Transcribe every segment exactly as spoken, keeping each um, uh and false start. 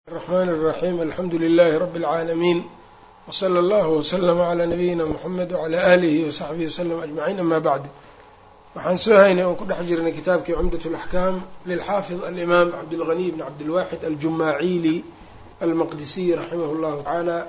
الرحمن الرحيم الحمد لله رب العالمين وصلى الله وسلم على نبينا محمد وعلى آله وصحبه وسلم أجمعين أما بعد waxaan soo haynay oon ku dhex jirnay kitaabkii cumdaة الأحكام للxaafiظ الإمام cabdالغني بن cabdالواxid الجumaacili المqdisiي رحimه الله تعالى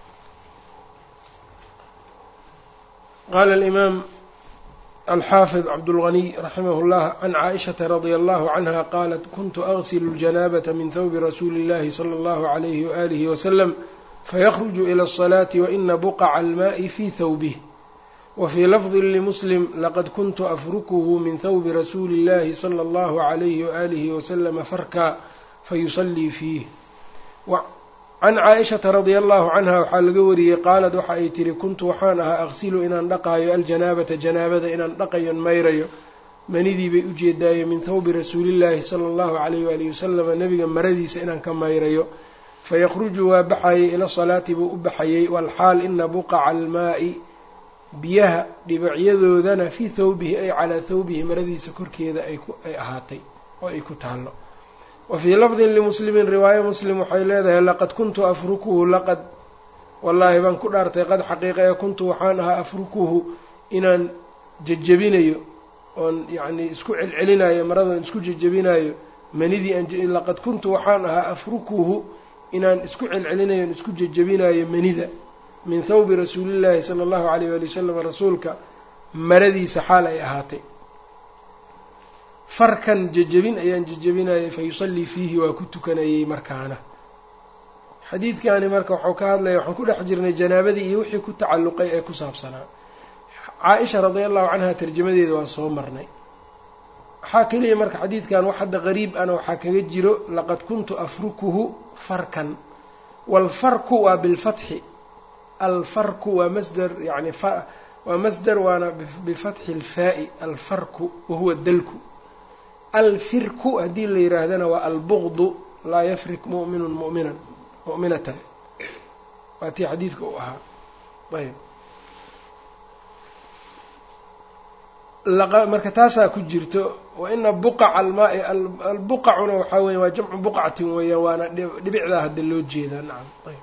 قال الإمام الحافظ cabdالغني رحimه الله عن عائشة رضي الله عنها قالت كنت أغسل الجنابة من ثوب رسول الله صلى الله عليه وآله وسلم فيخرج إلى الصلاة وإن بقع الماء في ثوبه وفي لفظ لمسلم لقد كنت أفركه من ثوب رسول الله صلى الله عليه وآله وسلم فركا فيصلي فيه. وعن عائشة رضي الله عنها waxaa laga wariyey qaalad waxa ay tiri kuntu waxaan ahaa aqsilu inaan dhaqaayo aljanاabata janaabada inaan dhaqayon mayrayo manidii bay ujeedaayo min thawbi rasuulillaahi sala allahu calayh waalihi wasalam nabiga maradiisa inaan ka mayrayo fayakhruju waa baxayay ila salaati buu u baxayay walxaal ina buqaca almaa'i biyaha dhibacyadoodana fii thawbihi ay calaa thawbihi maradiisa korkeeda ay ahaatay oo ay ku taallo. wa fii lafdin limuslimin riwaayo muslim waxay leedahay laqad kuntu afrukuhu laqad wallaahi baan ku dhaartay qad xaqiiqa ee kuntu waxaan ahaa afrukuhu inaan jejebinayo oon yacnii isku celcelinayo maradoon isku jejebinayo manidii aan laqad kuntu waxaan ahaa afrukuhu inaan isku celcelinayo on isku jejebinayo manida min thawbi rasuulillaahi sala allahu calayh waali wasalam rasuulka maradiisa xaal ay ahaatay farkan jejebin ayaan jejebinayay fa yusallii fiihi waa ku tukanayay markaana. xadiidkani marka waxuu ka hadlaya waxaan ku dhex jirnay janaabadii iyo wixii ku tacalluqay ee ku saabsanaa. caa-isha radia allahu canha tarjamadeeda waan soo marnay. waxaa keliya marka xadiidkan wax hadda qariib ana waxaa kaga jiro laqad kuntu afrukuhu farkan waalfarku waa bilfatxi alfarku waa masdar yani waa masdar waana bifatxi alfaa'i alfarku wahuwa dalku. alfirku haddii la yihaahdana waa albugdu laa yafrik mu'minun mu'minan mu'minatan waa tii xadiidka u ahaa. ayb marka taasaa ku jirto wa ina buqaca almaai albuqacuna waxaa weya waa jamcu buqcatin weeyaan waana dhibicdaa hadda loo jeedaa nacam. ayb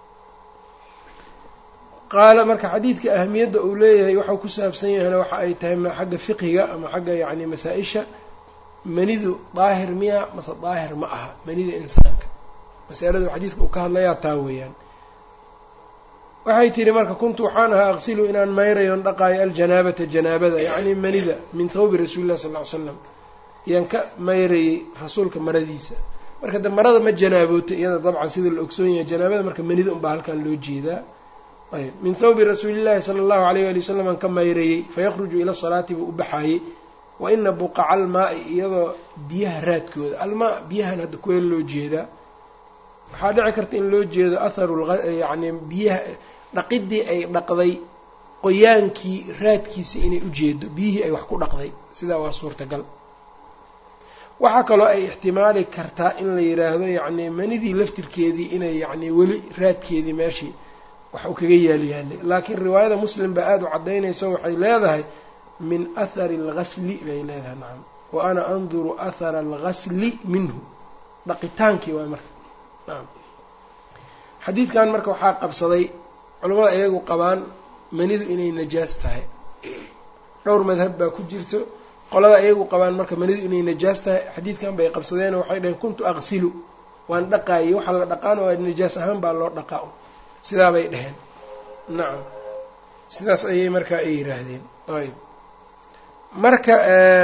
qaala marka xadiidka ahamiyadda uu leeyahay waxau ku saabsan yahayna waxa ay tahay ma xagga fiqiga ama xagga yacni masaa-isha manidu daahir miya mase daahir ma aha manida insaanka masaladu xadiidka uu ka hadlayaa taa weeyaan. waxay tihi marka kuntu waxaan ahaa aqsilu inaan mayrayon dhaqaayo aljanaabata janaabada yacni manida min thawbi rasuuli llah sal ll ly slam yaan ka mayrayay rasuulka maradiisa. marka de marada ma janaabootay iyada dabcan sida la ogsoon yahay janaabada marka manida unbaa halkan loo jeedaa. ayb min thawbi rasuulillaahi sala allahu alayh ali wasalam aan ka mayrayey fayakhruju ila salaati buu u baxaayey wa ina buqaca almaa'i iyadoo biyaha raadkooda almaa biyahan hadda kuweel loo jeedaa waxaa dhici karta in loo jeedo atharu yacni biyaha dhaqidii ay dhaqday qoyaankii raadkiisa inay ujeedo biyihii ay wax ku dhaqday sidaa waa suurtagal. waxaa kaloo ay ixtimaali kartaa in la yidhaahdo yacni manidii laftirkeedii inay yacni weli raadkeedii meeshii wax uu kaga yaalyaanay laakiin riwaayada muslim baa aada u caddaynayso waxay leedahay min athari alghasli bay leedahay nacam wa ana anduru athara alghasli minhu dhaqitaankii waa marka nacam. xadiidkan marka waxaa qabsaday culamada iyagu qabaan manidu inay najaas tahay dhowr madhab baa ku jirto. qolada iyagu qabaan marka manidu inay najaas tahay xadiidkan bay qabsadeen waxay dhaheen kuntu aqsilu waan dhaqaayay waxa la dhaqaana waa najaas ahaan baa loo dhaqaa sidaa bay dhaheen nacam sidaas ayay markaa ay yihaahdeen. ayb marka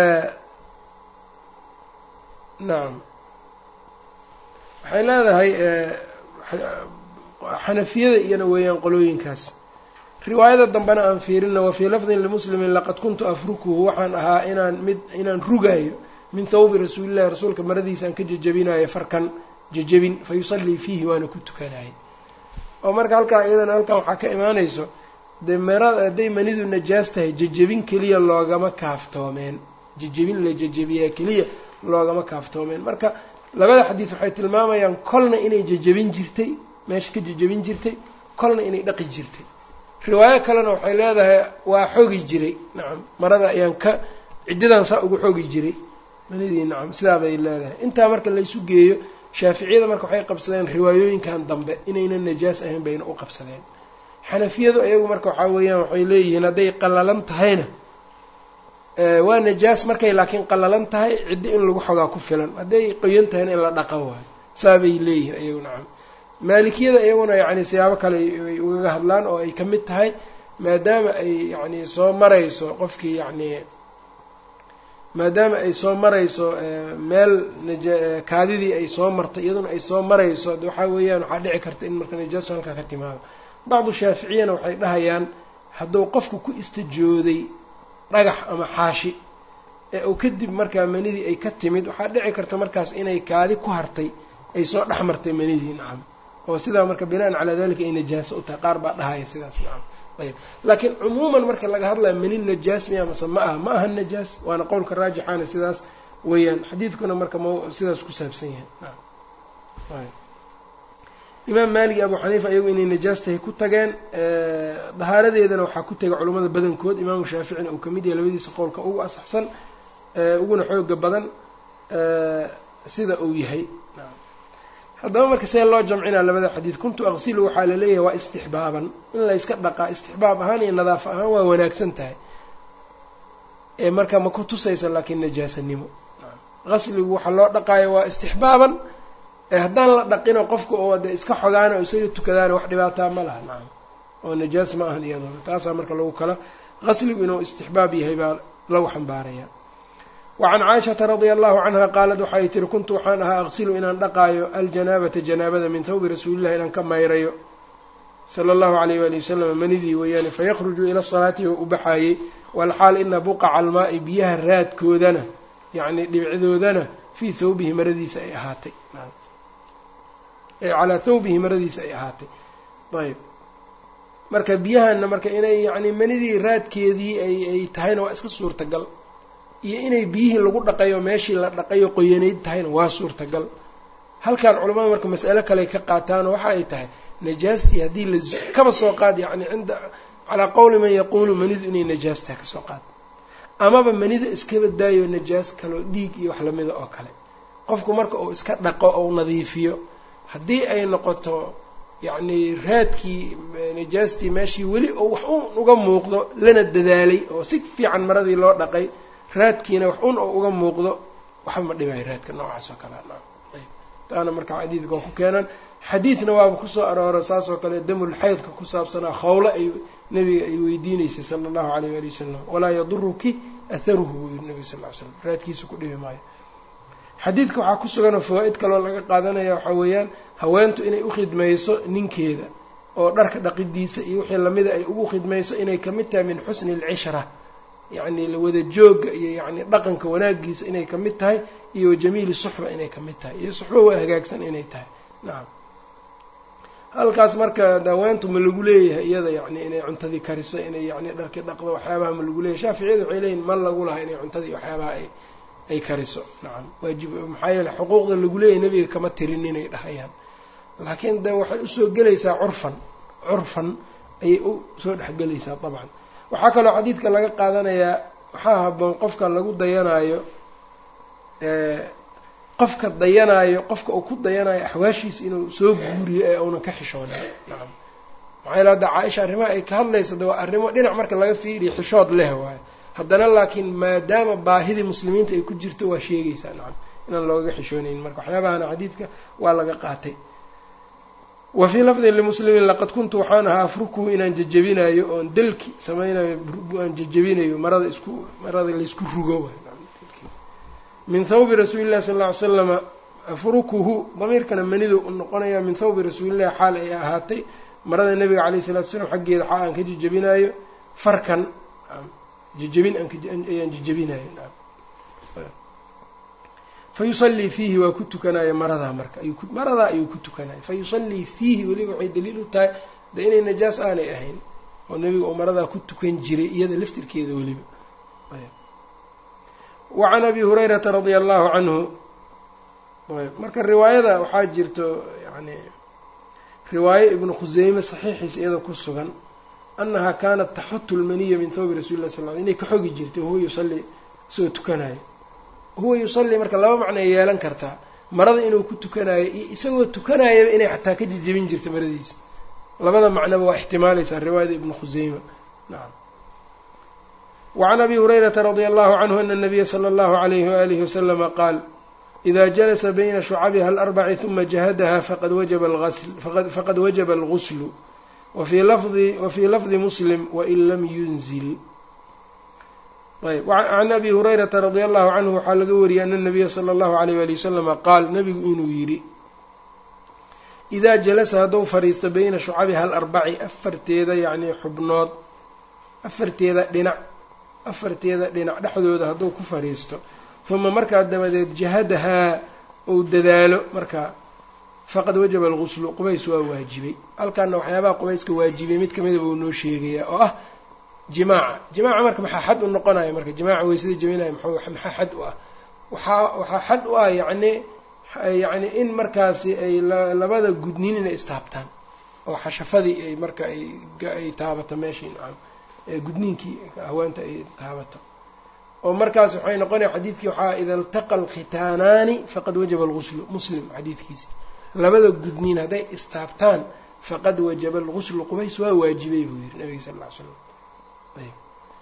nacam waxay leedahay xanafiyada iyana weeyaan qolooyinkaas. riwaayada dambena aan fiirina wa fii lafdin limuslimin laqad kuntu afrukuhu waxaan ahaa inaan mid inaan rugaayo min thawbi rasuulillahi rasuulka maradiisaan ka jejebinayo farkan jejebin fa yusallii fiihi waana ku tukanayay. oo marka halkaa iyadana halkan waxaa ka imaanayso dee marada hadday manidu najaas tahay jejebin keliya loogama kaaftoomeen jejebin la jejebiyaa keliya loogama kaaftoomeen. marka labada xadiis waxay tilmaamayaan kolna inay jejebin jirtay meesha ka jejebin jirtay kolna inay dhaqi jirtay. riwaayo kalena waxay leedahay waa xoogi jiray nacam marada ayaan ka ciddidan saa ugu xoogi jiray manidii nacam sidaa bay leedahay. intaa marka laysu geeyo shaaficiyada marka waxay qabsadeen riwaayooyinkan dambe inaynan najaas ahayn bayna u qabsadeen. xanafiyadu iyagu marka waxaa weeyaan waxay leeyihiin hadday qallalan tahayna waa najaas markay laakiin qallalan tahay ciddi in lagu xogaa ku filan, hadday qoyan tahayna in la dhaqa waayo saabay leeyihiin iyagu. nacam maalikiyada iyaguna yacni siyaabo kale ay ugaga hadlaan oo ay ka mid tahay maadaama ay yacni soo marayso qofkii yacni maadaama ay soo marayso meel kaadidii ay soo martay iyaduna ay soo marayso waxaa weeyaan waxaa dhici karta in marka najaaso halkaa ka timaado. bacdu shaaficiyana waxay dhahayaan hadduu qofku ku istajooday dhagax ama xaashi ee uu kadib markaa manidii ay ka timid waxaa dhici karta markaas inay kaadi ku hartay ay soo dhex martay manidii. nacam oo sidaa marka binaan calaa dalika ay najaaso u tahay qaar baa dhahaya sidaas. nacam ayb laakiin cumuuman marka laga hadlayo mani najaas miya mase ma aha ma aha najaas, waana qowlka raajixaana sidaas weeyaan. xadiidkuna marka m sidaas ku saabsan yahay. nacam imaam maalik iyo abu xaniifa iyagu inay najaas tahay ku tageen, dahaaradeedana waxaa ku tegay culummada badankood, imaamu shaaficina uu kamid yahay labadiisa qowlka ugu asaxsan uguna xooga badan sida uu yahay. haddaba marka see loo jamcinaa labada xadiid? kuntu aqsilu waxaa laleeyahay waa istixbaaban in la yska dhaqaa, istixbaab ahaan iyo nadaafo ahaan waa wanaagsan tahay ee marka ma ku tusaysa laakiin najaasanimo. qasligu waxaa loo dhaqaayo waa istixbaaban, haddaan la dhaqino qofka oo de iska xogaana oo isaga tukadaana wax dhibaataa ma laha. nacam oo najaas ma ahan iyadoo taasaa marka lagu kala qasligu inuu istixbaab yahay baa lagu xambaaraya. wacan caaishata radia allahu canha qaalad waxay tihi kuntu waxaan ahaa aqsilu inaan dhaqaayo aljanaabata janaabada min thawbi rasuulillahi inaan ka mayrayo sala allahu alayh waali wasalam manidii weeyaane fayakhruju ila salaati oo u baxaayey walxaal ina buqaca almaa'i biyaha raadkoodana yacni dhibcidoodana fii thawbihi maradiisa ay ahaatay calaa thawbihi maradiisa ay ahaatay. ayb marka biyahanna marka inay yacni manidii raadkeedii ay ay tahayna waa iska suurtagal, iyo inay biyihii lagu dhaqayo meeshii la dhaqayo qoyanayd tahayna waa suurtagal. halkan culamada marka mas'alo kale ka qaataanoo waxa ay tahay najaastii haddii la kaba soo qaad yacni cinda calaa qowli man yaquulu manidu inay najaas tahay ka soo qaad, amaba manida iskaba daayo najaas kaloo dhiig iyo wax lamida oo kale qofku marka uu iska dhaqo ou nadiifiyo haddii ay noqoto yacni raadkii najaastii meeshii weli oo wax un uga muuqdo lana dadaalay oo si fiican maradii loo dhaqay raadkiina wax un oo uga muuqdo waxba ma dhibayo raadka noocaas oo kale. ayb taana marka xadiidka waa ku keenan xadiidna waaba kusoo aroora saas oo kale damul xaydka ku saabsanaa khawlo ay nabiga ay weydiinaysay sala allahu alayh waali wasalam walaa yaduruki atharuhu buu yiri nabiga sal ly slam raadkiisa ku dhibi maayo. xadiidka waxaa ku suganoo fawaa'id kaloo laga qaadanaya waxaa weeyaan haweentu inay u khidmayso ninkeeda oo dharka dhaqidiisa iyo wixii lamida ay ugu khidmayso inay kamid tahay min xusni alcishra, yacni lawada joogga iyo yacni dhaqanka wanaagiisa inay ka mid tahay iyo jamiili suxba inay ka mid tahay iyo suxba waa hagaagsan inay tahay. nacam halkaas marka daaweyntu ma lagu leeyahay iyada yacni inay cuntadii kariso inay yacni dharkii dhaqdo waxyaabaha ma lagu leeyahay? shaaficiyadu waxay leeyihin ma lagu laha inay cuntadii waxyaabaha ay ay kariso. nacam waajib maxaa yeele xuquuqda lagu leeyahay nebiga kama tirin inay dhahayaan, laakiin de waxay usoo gelaysaa curfan curfan ayay u soo dhexgelaysaa. dabcan waxaa kaloo xadiidka laga qaadanayaa waxaa haboon qofka lagu dayanaayo qofka dayanaayo qofka uu ku dayanayo axwaashiisa inuu soo guuriyo ee uunan ka xishoonin. nacam maxaa yeele hadda caaisha arrimaha ay ka hadlaysa de waa arrimo dhinac marka laga fiiriyo xishood leh waayo, haddana laakiin maadaama baahidii muslimiinta ay ku jirto waa sheegaysaa. nacam inaan looga xishoonaynin marka waxyaabahana xadiidka waa laga qaatay. wa fii lafdin limuslimin laqad kuntu waxaan ahaa afrukuhu inaan jejebinayo oon dalki samaynayo aan jejebinayo marada isku marada laysku rugo min thawbi rasuulillahi sala alla ly slama afrukuhu damiirkana manidu u noqonaya min thawbi rasuulillahi xaal ay ahaatay marada nabiga calayhi salatu wasalaam xaggeeda xaa aan ka jejebinayo farkan jejebin ayaan jejebinayo. fayusallii fiihi waa ku tukanaya maradaa marka maradaa ayuu ku tukanaya fayusallii fiihi weliba waxay daliil u tahay de inay najaas aanay ahayn oo nebiga uu maradaa ku tukan jiray iyada laftirkeeda weliba. wacan abi hurayrata radia allahu canhu marka riwaayada waxaa jirto yani riwaaye ibnu khuseyme saxiixiisa iyadoo ku sugan annahaa kaanat taxutu lmaniya min thawbi rasuli llah sal l inay ka xogi jirtay huwa yusallii isagoo tukanayo huwa yusallii marka laba macno ay yeelan kartaa. marada inuu ku tukanayo iyo isagoo tukanayaba inay xataa ka jejebin jirto maradiisa labada macnaba waa ixtimaalaysaa riwaayada ibnu khusayma nacam وعن أبي هريرة رضي الله عنه أن النبي صلى الله عليه وآله وسلم قال إذا جلس بين شعبها الأربع ثم جهدها فقد وجب الغسل فقد, فقد وجب الغسل وفي لفظ وفي لفظ مسلم وإن لم ينزل. طيب وعن أبي هريرة رضي الله عنه حال قوري أن النبي صلى الله عليه وآله وسلم قال نبي إنو يري إذا جلس هدو فريست بين شعبها الأربع أفرتيذا يعني حبنات أفرتيذا دينع أفرتيذا دينع دحدوذا هدو كفريستو ثم مركا دمدت جهدها أو دذاله مركا فقد وجب الغسل قبيس واجبي هل كان وحيابا قبيس واجبي ميد كميد بو نو شيغيا oo ah جماعه جماعه marka waxa xad u noqonaya marka جماعه weysada jabinaya maxaa xad u ah waxa waxa xad u ah yaani yaani in markaasi ay labada gudniin inay istaabtaan oo xashafadii ay marka ay ay taabato meeshin aan gudniinkii hawaanta ay taabato oo markaas waxay noqonaysaa xadiidkii waxa ida iltaqa alkhitaanaani faqad wajaba alghusl muslim xadiidkiisa labada gudniin haday istaabtaan faqad wajaba alghusl qubays waa waajibay buu yiri nabiga sallallahu alayhi wasallam ayb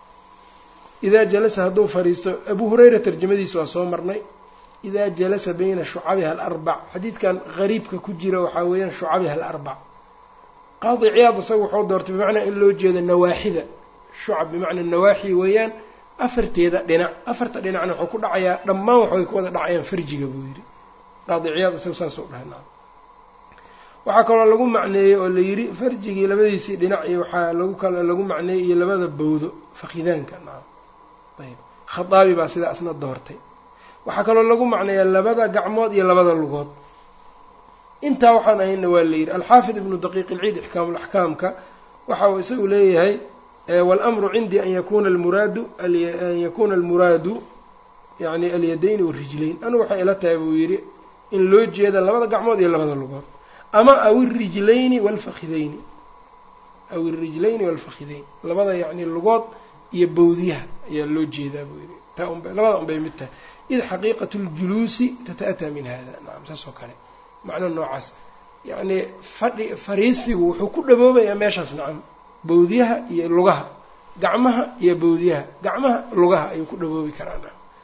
ida jalasa hadu fariisto abu hurayra tarjumadiisa waa soo marnay ida jalasa bayna shu'abiha al-arba' xadiidkan qariibka ku jira waxa weeyaan shu'abiha al-arba' qaadi ciyaad isagu wuxuu doortay macna in loo jeedo nawaaxida shu'ab bimacna nawaaxi weeyaan afarteeda dhinac afarta dhinacna wuxuu ku dhacayaa dhammaan waxay ku wada dhacayaan farjiga buu yiri qaadi ciyaad isagu saas u dhahnaa waxa kale lagu macneeyay oo la yiri farjigi labadiisii dhinac iyo waxa lagu kala lagu macneeyay iyo labada bawdo faqidaanka naam ayb khadaabi baa sida asna doortay waxa kale lagu macneeyay labada gacmood iyo labada lugood inta waxaan ahayna waa la yiri al-Haafid ibn Daqiiq al-Eid ihkaam al-ahkaamka waxa uu isagu leeyahay والأمر عندي أن يكون المراد أن يكون المراد يعني اليدين والرجلين أنا وحي إلى تابويري إن لو جيدا لبدا قعمود يلا لبدا لغات أما أو الرجلين والفخذين أو الرجلين والفخذين لبدا يعني اللغات يبوذيها يلو جيدا بويري تاهم لبدا بيمتها إذ حقيقة الجلوس تتأتى من هذا نعم ساسو كان معنى النوعاس يعني فريسي وحكو دبوبا يا ميشاس نعم bawdiyaha iyo lugaha gacmaha iyo bawdiyaha gacmaha lugaha ay ku dhawoobi karaan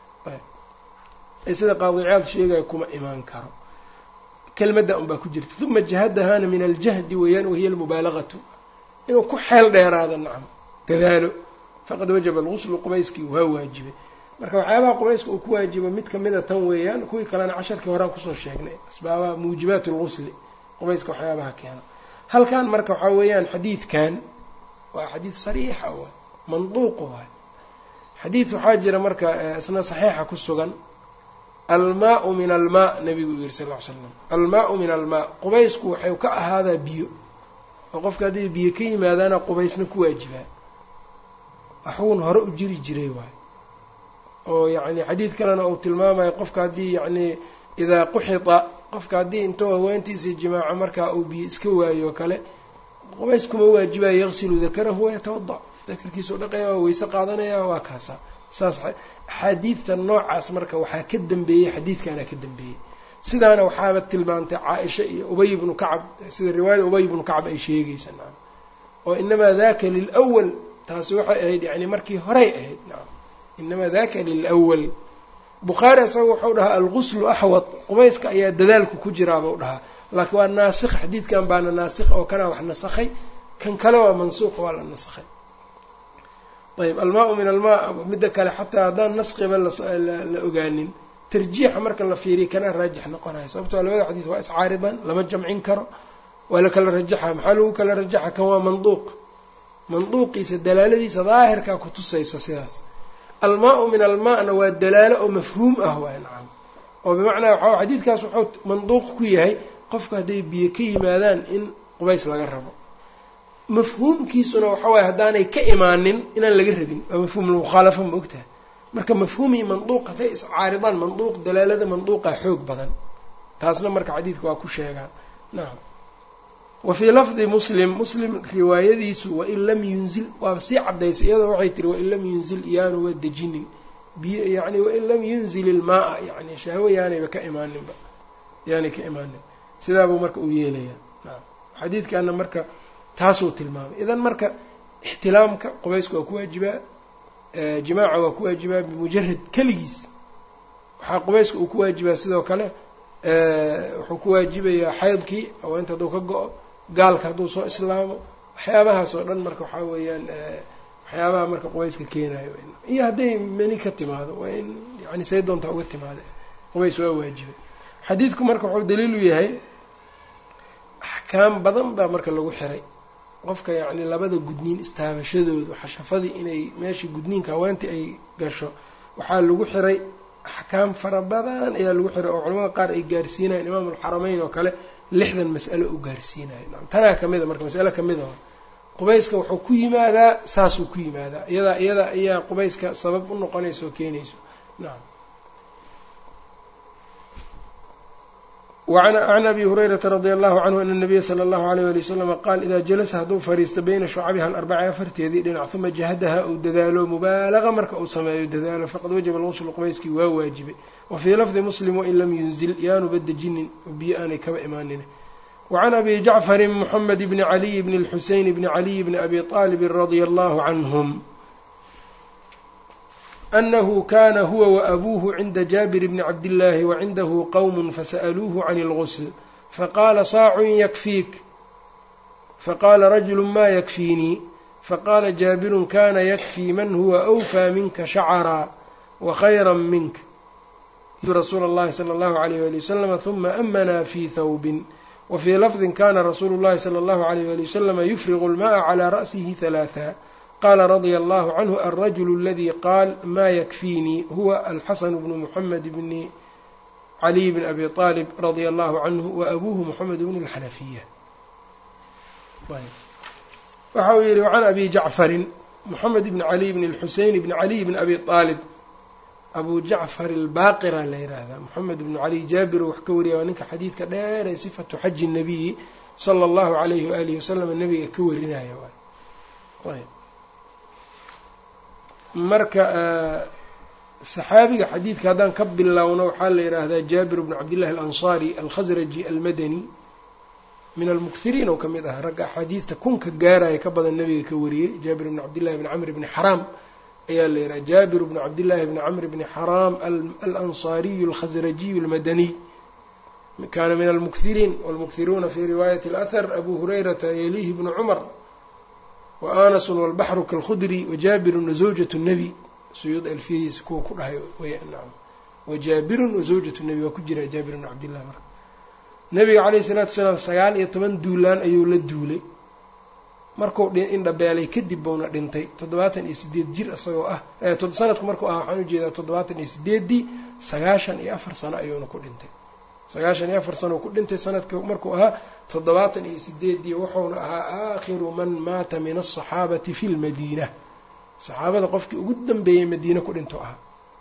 ay sida qaadiyaad sheegay kuma iman karo kelmadda un baa ku jirta thumma jahadaha min al-jahd wa yan wa hiya al-mubalaghatu inuu ku xeel dheeraada nacam kadaalo faqad wajaba al-ghusl qubayski waa waajibe marka waxyaabaha qubayska uu ku waajibo mid kamida tan weeyaan kuwii kalena casharkii hore ku soo sheegnay asbaabaha muujibaat al-ghusl qubayska waxyaabaha keena halkan marka waxa weeyaan xadiidkan وحديث صريح أو منطوق هذا حديث حاجر مركا اسمه صحيحة كسوغان الماء من الماء نبي صلى الله عليه وسلم الماء من الماء قبيسكو حيوكا هذا بيو وقف كذي بيكي ماذا أنا قبيسنا كواجبها أحون هرؤ جري جري واي أو يعني حديث كان أو تلماما يقف كذي يعني إذا قحط قف كذي انتو وانتي سي جماعة مركا أو بيسكوا يوكله قبيسكم واجبا يغسل ذكره ويتوضأ ذكر كيسو دقيا ويسا قادنيا وكاسا ساس حديث النوع اسمرك وحا كدنبي حديث كان كدنبي سيدانا وحابه تلمانت عائشه ابي بن كعب سيد الروايه ابي بن كعب اي شيغيسا نعم وانما ذاك للاول تاس waxay ahayd yani markii hore ahayd نعم انما ذاك للاول بخاري سو wuxuu dhahaa al-ghusl ahwat qubayska ayaa dadaalku ku jiraaba u dhahaa laakiin waa naasikh xadiidkan baana naasikh oo kana wax nasakhay kan kale waa mansuuq waa la nasakhay طيب الماء من الماء مده kale حتى hadaan nasqiba la ogaanin tarjiix marka la fiiriyo kana raajix noqonaya sababtoo labada xadiis waa iscaariban lama jamcin karo wala kala rajaxa maxaa lagu kala rajaxa kan waa manduuq manduuqiisa dalaaladiisa daahirka ku tusaysa sidaas الماء من الماء waa dalaalo oo mafhuum ah waa nacam oo bimaana waxa xadiidkaas wuxuu manduuq ku yahay qofka haday biyo ka yimaadaan in qubays laga rabo mafhuumkiisuna waxa way hadaanay ka imaanin inaan laga rabin waa mafhuum mukhalafa ma ogtahay marka mafhuumi manduuq haday iscaaridan manduuq dalaalada manduuqa xoog badan taasna marka xadiidku waa ku sheegaan naam وفي لفظ مسلم مسلم روايته وإن لم ينزل وفي عديس يده waxay tiri وإن لم ينزل يانو ودجين يعني وإن لم ينزل الماء يعني شهوه يعني بك إيمانين yaani ka imaanin sidaabuu marka uu yeelayaa naam xadiidkaana marka taasuu tilmaamay idan marka ixtilaamka qubayska waa ku waajibaa jimaaca waa ku waajibaa bimujarad keligiis waxaa qubayska uu ku waajibaa sidoo kale wuxuu ku waajibayaa xaydkii haweenta hadduu ka go-o gaalka hadduu soo islaamo waxyaabahaas oo dhan marka waxaa weeyaan waxyaabaha marka qubayska keenayo iyo hadday meni ka timaado waa in yani say doontaa uga timaada qubays waa waajibay xadiidku marka wuxuu daliil u yahay axkaam badan baa marka lagu xiray qofka yacni labada gudniin istaabashadooda xashafadii inay meeshii gudniinka haweentii ay gasho waxaa lagu xiray axkaam fara badan ayaa lagu xiray oo culamada qaar ay gaarsiinayaan imaam alxarameyn oo kale lixdan mas'alo u gaarsiinayo tanaa ka mida marka mas'alo ka mid a qubayska wuxuu ku yimaadaa saasuu ku yimaadaa iyadaa iyada ayaa qubayska sabab u noqonaysa oo keenayso nacam وعن أبي هريرة رضي الله عنه أن النبي صلى الله عليه وسلم قال إذا جلس هدو فريست بين شعبها الأربعة فرتيدي لنع ثم جهدها أو دذاله مبالغة مرك أو سماء دذاله فقد وجب الغسل قبيسك وواجب وفي لفظ مسلم وإن لم ينزل يان بد جن بيان كما إيماننا وعن أبي جعفر محمد بن علي بن الحسين بن علي بن أبي طالب رضي الله عنهم أنه كان هو وأبوه عند جابر بن عبد الله وعنده قوم فسألوه عن الغسل فقال صاع يكفيك فقال رجل ما يكفيني فقال جابر كان يكفي من هو أوفى منك شعرا وخيرا منك رسول الله صلى الله عليه وسلم ثم أمنا في ثوب وفي لفظ كان رسول الله صلى الله عليه وسلم يفرغ الماء على رأسه ثلاثا قال رضي الله عنه الرجل الذي قال ما يكفيني هو الحسن بن محمد بن علي بن أبي طالب رضي الله عنه وأبوه محمد بن الحنفية وحاول وعن أبي جعفر محمد بن علي بن الحسين بن علي بن أبي طالب أبو جعفر الباقر هذا محمد بن علي جابر وحكوري وأنك حديث كدار صفة حج النبي صلى الله عليه وآله وسلم النبي كورنا يا طيب marka saxaabiga xadiidka haddaan ka bilowno waxaa la yidhaahdaa jaabir bnu cabdillahi alansaari alkhasraji almadani min almukhiriin oo ka mid ah ragga axaadiidta kunka gaaraya ka badan nabiga ka wariyey jaabir bnu cabdillahi bni camr bni xaraam ayaa la yidhaha jaabir bnu cabdillahi bni camr bni xaraam alansaariyu alkhasrajiyu almadaniy kaana min almukhiriin walmukthiruuna fi riwaayati alahar abu hurayrata yalihi bnu cumar وآنس والبحر كالخدري وجابر وزوجة النبي سيود الفيس كو كلها نعم وجابر وزوجة النبي وكجرا جابر بن عبد الله مرة النبي عليه الصلاة والسلام سيال يتمن دولان أيو للدولي مركو إن دبالي كدب بونا دنتي تضباطن يسديد جير أصيو أه سنة مركو أه حانو جيدا تضباطن يسديد دي سغاشان يأفر سنة أيو نكو دنتي sagaashan iyo afar sano ku dhintay sanadka markuu ahaa toddobaatan iyo sideedii wuxuuna ahaa aakhiru man maata min aلصaxaabati fi lmadiina saxaabada qofkii ugu dambeeyey madiina ku dhinto ahaa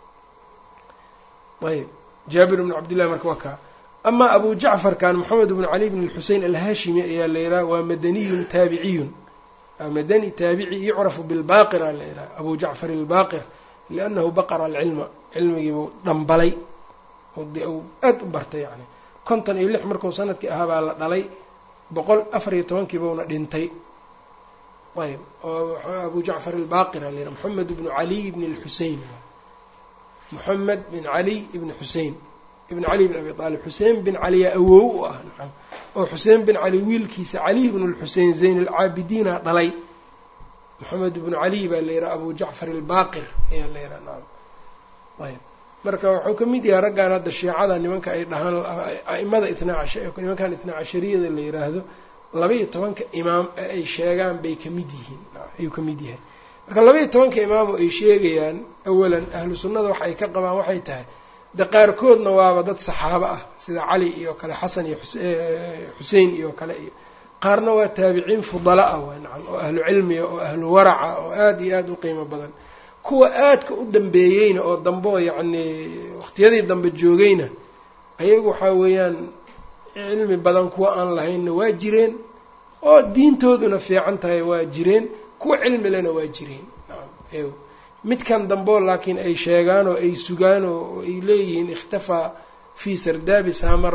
ayb jaabir bnu cabdillahi marka waa kaa ama abu jacfar kan moxamed bnu cali bn اlxusein alhaashimi ayaa la yidhaha waa madaniyun taabiciyun madani taabici yucrafu bilbaaqira la yidhaha abu jacfar albaqir liannahu baqara alcilma cilmigiibuu dhambalay aad u bartay yani konton iyo lix markuu sanadkii ahaa baa la dhalay boqol afar iyo tobankii buuna dhintay ayb oo abu jacfar albaqira la yidhaha moxamed bnu cali bni lxusein moxamed bin cali ibni xusein ibn cali bn abi aalib xusein bin caliya awow u ah nacam oo xusein bin cali wiilkiisa cali bnu lxusein zayn alcaabidiina dhalay moxamed bnu cali baa la yidhaha abu jacfar albaqir ayaa la yidhaha nacam ayb marka wuxuu ka mid yahay raggaan hadda shiicada nimanka ay dhahaan a'imada itnaa nimankan itnaa cashariyada la yidhaahdo laba-iyo tobanka imaam ee ay sheegaan bay ka mid yihiin ayuu ka mid yahay marka laba-iyo tobanka imaam oo ay sheegayaan awalan ahlu sunnada waxa ay ka qabaan waxay tahay de qaarkoodna waaba dad saxaabo ah sida cali iyo kale xasan iyo xusein iyo kale iyo qaarna waa taabiciin fudala ah waa nacam oo ahlu cilmiga oo ahlu waraca oo aada iyo aada u qiimo badan kuwa aadka u dambeeyeyna oo dambeo yacnii waqtiyadii dambe joogayna ayagu waxaa weeyaan cilmi badan kuwa aan lahaynna waa jireen oo diintooduna fiican tahay waa jireen kuwa cilmi lena waa jireen nacam midkan dambeo laakiin ay sheegaan oo ay sugaan oo ay leeyihiin ikhtafaa fii sardaabi saamaraa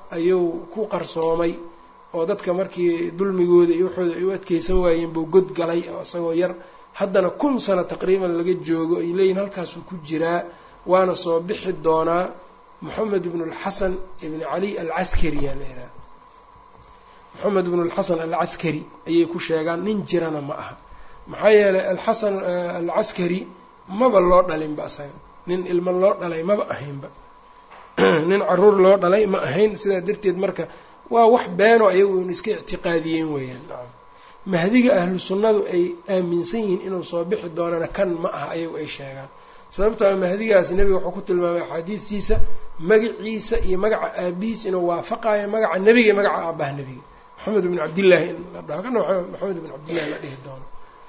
ayuu ku qarsoomay oo dadka markii dulmigooda iyo waxooda ay u adkeysan waayeen buu god galay oo isagoo yar haddana kun sano taqriiban laga joogo ay leeyihin halkaasuu ku jiraa waana soo bixi doonaa moxamed ibnu alxasan ibni cali alcaskari yaa la yidhaha moxamed ibnu alxasan alcaskari ayay ku sheegaan nin jirana ma aha maxaa yeelay alxasan alcaskari maba loo dhalinba isaga nin ilmo loo dhalay maba ahaynba nin caruur loo dhalay ma ahayn sidaa darteed marka waa wax beenoo iyagu in iska ictiqaadiyeen weeyaan nacam mahdiga ahlu sunnadu ay aaminsan yihiin inuu soo bixi doonana kan ma aha ayagu ay sheegaan sababtoo mahdigaasi nebiga wuxuu ku tilmaamay axaadiistiisa magaciisa iyo magaca aabihiis inuu waafaqayo magaca nebiga iyo magaca aabaha nebiga maxamed ibnu cabdillaahi in la dhaho kana maxamed ibnu cabdillahi la dhihi doono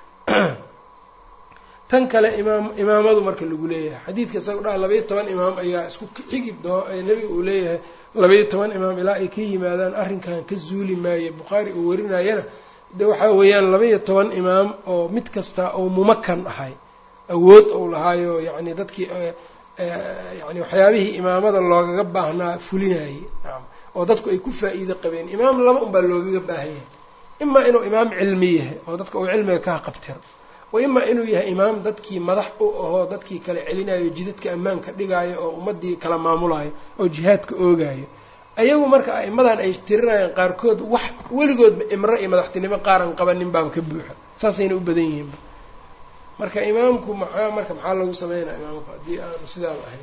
tan kale imaam imaamadu marka lagu leeyahay xadiidka isaga dhaha labaiyo toban imaam ayaa isku xigi doo nebiga uu leeyahay labaiyo toban imaam ilaa ay ka yimaadaan arrinkan ka zuuli maayo bukhaari uu warinayana de waxaa weeyaan labaiyo toban imaam oo mid kasta oo mumakan ahay awood ou lahaayo yacni dadkii yani waxyaabihii imaamada loogaga baahnaa fulinayay nacam oo dadku ay ku faa'iido qabeen imaam laba unbaa loogaga baahan yahay imaa inuu imaam cilmi yahay oo dadka uu cilmiga kaa qabtiro wa imaa inuu yahay imaam dadkii madax u ahoo dadkii kala celinayo jidadka ammaanka dhigaayo oo ummaddii kala maamulayo oo jihaadka oogayo ayagu marka a'imadan ay tirinayaan qaarkood wax weligoodba imro iyo madaxtinimo qaaran qabanin baaba ka buuxa saasayna u badan yihiinba marka imaamku maxaa marka maxaa lagu sameynaya imaamku haddii aanu sidaaba ahayn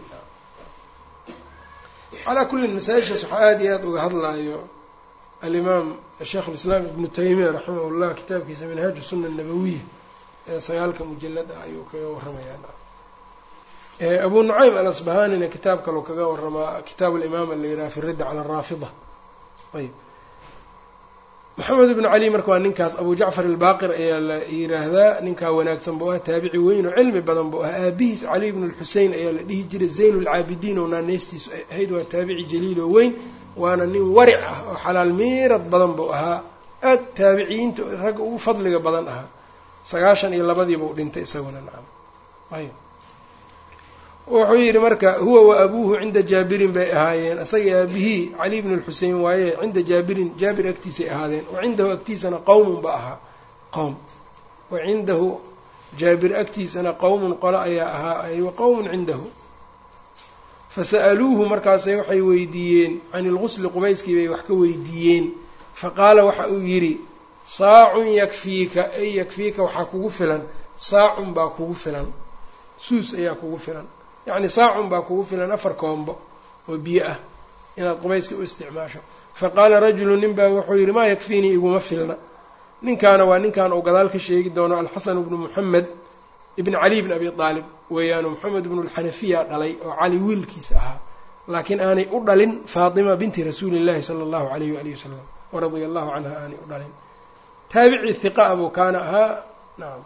calaa kullin masaa-ishaas waxaa aada iyo aada uga hadlaayo alimaam sheikh ulislaam ibnu taymiya raximah llah kitaabkiisa minhaaju sunna nabawiya ee sagaalka mujalad ah ayuu kaga warramayaa abu nucaym alasbahanina kitaab kaloo kaga warramaa kitaab alimaam la yidhaha fi ridda cala araafida ayb maxamed ibnu cali marka waa ninkaas abu jacfar albaqir ayaa la yiraahdaa ninkaa wanaagsan buu ah taabici weyn oo cilmi badan buu ah aabihiis cali ibnu lxusein ayaa la dhihi jiray zayn lcaabidiin oo naaneystiisu ahayd waa taabici jaliil oo weyn waana nin waric ah oo xalaal miirad badan buu ahaa aad taabiciyiinta ragga ugu fadliga badan ahaa sagaashan iyo labadiibuu dhintay isaguna nacam ayb wuxuu yidhi marka huwa wa abuuhu cinda jaabirin bay ahaayeen isaga aabihii cali bn lxusein waaye cinda jaabirin jaabir agtiisay ahaadeen wa cindahu agtiisana qowmun ba ahaa qowm wa cindahu jaabir agtiisana qowmun qolo ayaa ahaa wa qowmun cindahu fasa'aluuhu markaasay waxay weydiiyeen can ilgusli qubayskii bay wax ka weydiiyeen faqaala waxa uu yidhi saacun yakfiika ay yakfiika waxaa kugu filan saacun baa kugu filan suus ayaa kugu filan yacni saacun baa kugu filan afar koombo oo biyo ah inaad qubayska u isticmaasho faqaala rajulu nin baa wuxuu yidhi maa yakfiinii iguma filna ninkaana waa ninkan uu gadaal ka sheegi doono alxasan bnu moxamed ibn cali bn abi aalib weeyaanu moxamed ibnu alxanafiya dhalay oo cali wiilkiisa ahaa laakiin aanay u dhalin faatima binti rasuuli llahi sala allahu alayh waalihi wasalam waradia allahu canha aanay u dhalin taabici hiqa abuu kaana ahaa nacam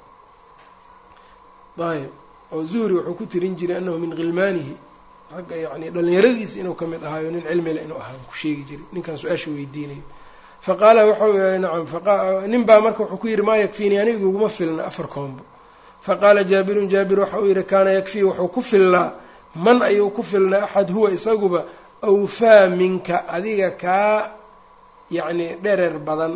ayb oo zuhri wuxuu ku tirin jiray annahu min khilmaanihi ragga yacni dhallinyaradiisa inuu ka mid ahaayo nin cilmile inuu ahaa ku sheegi jiray ninkan su-aasha weydiinayo faqaala waxau nacam nin baa marka wuxuu ku yidhi maa yakfiinii aniga iguma filna afar koombo faqaala jaabirun jaabir waxa uu yidhi kaana yakfii wuxuu ku filnaa man ayuu ku filnaa axad huwa isaguba awfaa minka adiga kaa yacni dhereer badan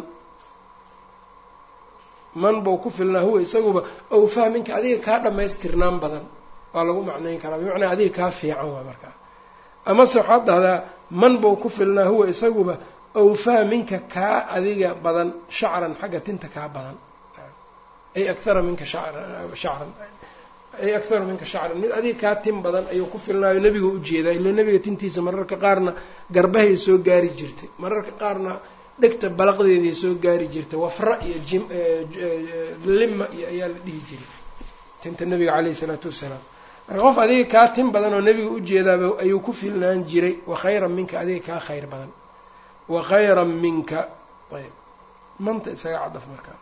man buu ku filnaa huwa isaguba awfaa minka adiga kaa dhammaystirnaan badan waa lagu macnayn karaa bimacnaa adiga kaa fiican waa markaa amase waxaad dhahdaa man buu ku filnaa huwa isaguba awfaa minka kaa adiga badan shacran xagga tinta kaa badan ay akara minka shacran ay akharu minka shacran mid adiga kaa tin badan ayuu ku filnaayo nebiga ujeedaa ila nebiga tintiisa mararka qaarna garbahay soo gaari jirtay mararka qaarna dhegta balaqdeeday soo gaari jirtay wafra iyo jim lima iyo ayaa la dhihi jiray tinta nebiga caleyhi isalaatu wassalaam marka qof adiga kaa tin badan oo nebiga ujeedaaba ayuu ku filnaan jiray wa khayran minka adiga kaa khayr badan wa khayran minka ayb manta isaga cadaf markaa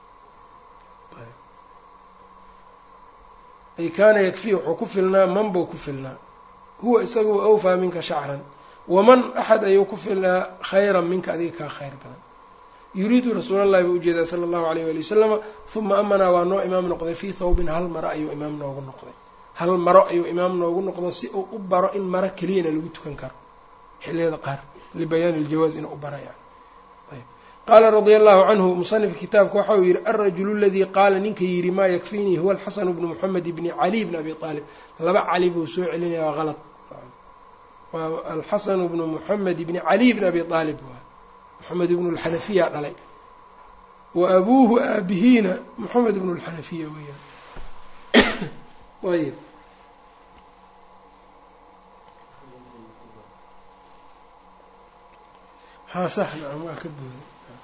ay kaana yakfii wuxuu ku filnaa man buu ku filnaa huwa isaguba awfaa minka shacran waman axad ayuu ku filnaa khayran minka adiga kaa khayr badan yuriidu rasuulallahi buu ujeedaa sala allahu alayh waali wasalama uma amanaa waa noo imaam noqday fii thawbin hal maro ayuu imaam noogu noqday hal maro ayuu imaam noogu noqdo si uu u baro in maro keliyana lagu tukan karo xilliyada qaar libayaan iljawaaz inuu u baraya. ayb qaala radia allahu canhu musanif kitaabka waxa uu yihi alrajulu aladii qaala ninka yidhi maa yakfiinii huwa alxasanu bnu moxamed bni cali bni abi aalib laba cali buu soo celinaya waa qalad waa alxasanu bnu moxamed bni cali bni abi aalib waa moxamed ibnu lxanafiya dhalay wa abuuhu aabihiina moxamed ibnu lxanafiya weeyaan. ayb haa sax nacam waa ka buuda.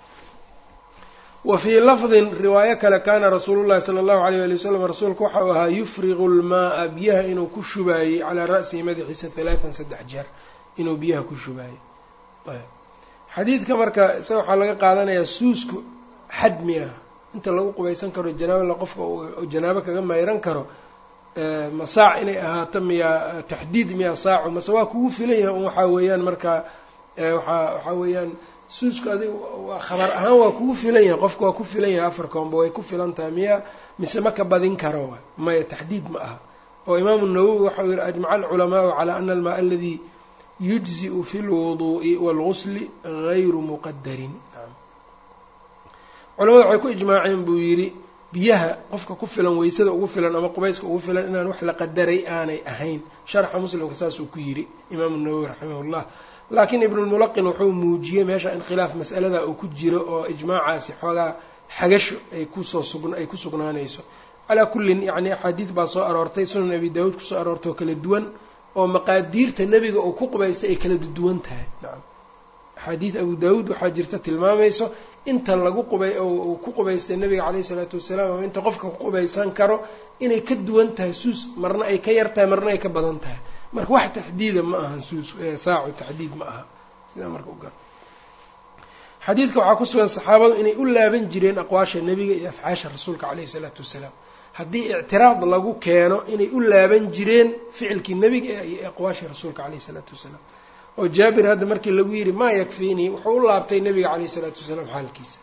wa fii lafdin riwaayo kale kaana rasuulu llahi sala allahu alayh ali wasalam rasuulku waxau ahaa yufriqu lmaaa biyaha inuu ku shubaayey calaa ra'sihi madaxiisa halaatan saddex jeer inuu biyaha ku shubaayey. xadiidka marka isaga waxaa laga qaadanayaa suusku xadmi ah inta lagu qubaysan karo janaabala qofka janaabo kaga mayran karo ma saac inay ahaato miyaa taxdiid miyaa saacu mase waa kugu filan yahay un waxaa weeyaan markaa waaa waxaa weeyaan suusku adig khabar ahaan waa kugu filan yahay qofka waa ku filan yahay afar koomba way ku filan tahay miya mise ma ka badin karo maya taxdiid ma aha. oo imaamu nawowi waxau yihi ajmaca alculamaau calaa ana almaa aladii yujzi'u fi lwuduu'i waalgusli gayru muqadarin. culamada waxay ku ijmaaceen buu yidhi biyaha qofka ku filan weysada ugu filan ama qubayska ugu filan inaan wax la qadaray aanay ahayn. sharxa muslimka saasuu ku yidhi imaamu nawowi raximahullah. laakiin ibnulmulaqin wuxuu muujiyey meesha in khilaaf mas'alada uu ku jiro oo ijmaacaasi xoogaa xagasho ay kusoo sugn ay ku sugnaanayso. calaa kullin yacni axaadiid baa soo aroortay sunan abi daawuud kusoo aroortay oo kala duwan oo maqaadiirta nebiga uu ku qubaystay ay kala duwan tahay. nacam axaadiid abu daawuud waxaa jirta tilmaamayso inta lagu qubay uu ku qubaystay nebiga caleyhi isalaatu wasalaam ama inta qofka ku qubaysan karo inay ka duwan tahay suus marna ay ka yar tahay marna ay ka badan tahay. marka wax taxdiida ma aha suus saacu taxdiid ma aha sidaa marka u gar. xadiidka waxaa ku sugan saxaabadu inay u laaban jireen aqwaasha nebiga iyo afcaasha rasuulka caleyhi isalaatu wasalaam. haddii ictiraad lagu keeno inay u laaban jireen ficilkii nebiga iyo aqwaashii rasuulka caleyhi isalaatu wasalaam. oo jaabir hadda markii lagu yidhi maa yakfiinii wuxuu u laabtay nebiga caleyhi isalaatu wasalaam xaalkiisa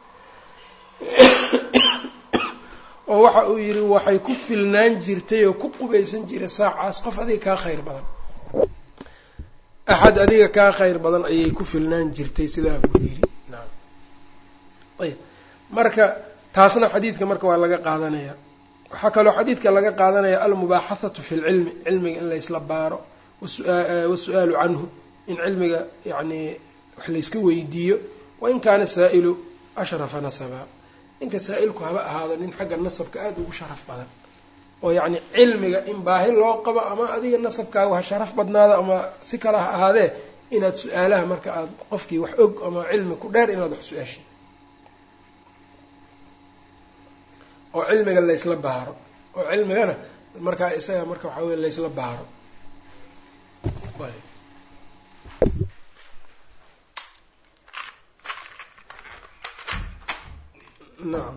oo waxa uu yidhi waxay ku filnaan jirtay oo ku qubaysan jiray saacaas qof adiga kaa khayr badan axad adiga kaa khayr badan ayay ku filnaan jirtay sidaa buu yidhi. naam ayb marka taasna xadiidka marka waa laga qaadanayaa. waxaa kaloo xadiidka laga qaadanaya almubaaxathatu fi lcilmi cilmiga in laysla baaro wasu-aalu canhu in cilmiga yacni wax layska weydiiyo wain kaana saa'ilu ashrafa nasaba ninka saa'ilku haba ahaado nin xagga nasabka aada ugu sharaf badan oo yacni cilmiga in baahi loo qabo ama adiga nasabkaaga ha sharaf badnaado ama si kale ha ahaadee inaad su-aalaha marka aada qofkii wax og ama cilmi ku dheer inaad wax su-aashay oo cilmiga laysla baaro oo cilmigana markaa isaga marka waxaa weya laysla baaro. nacam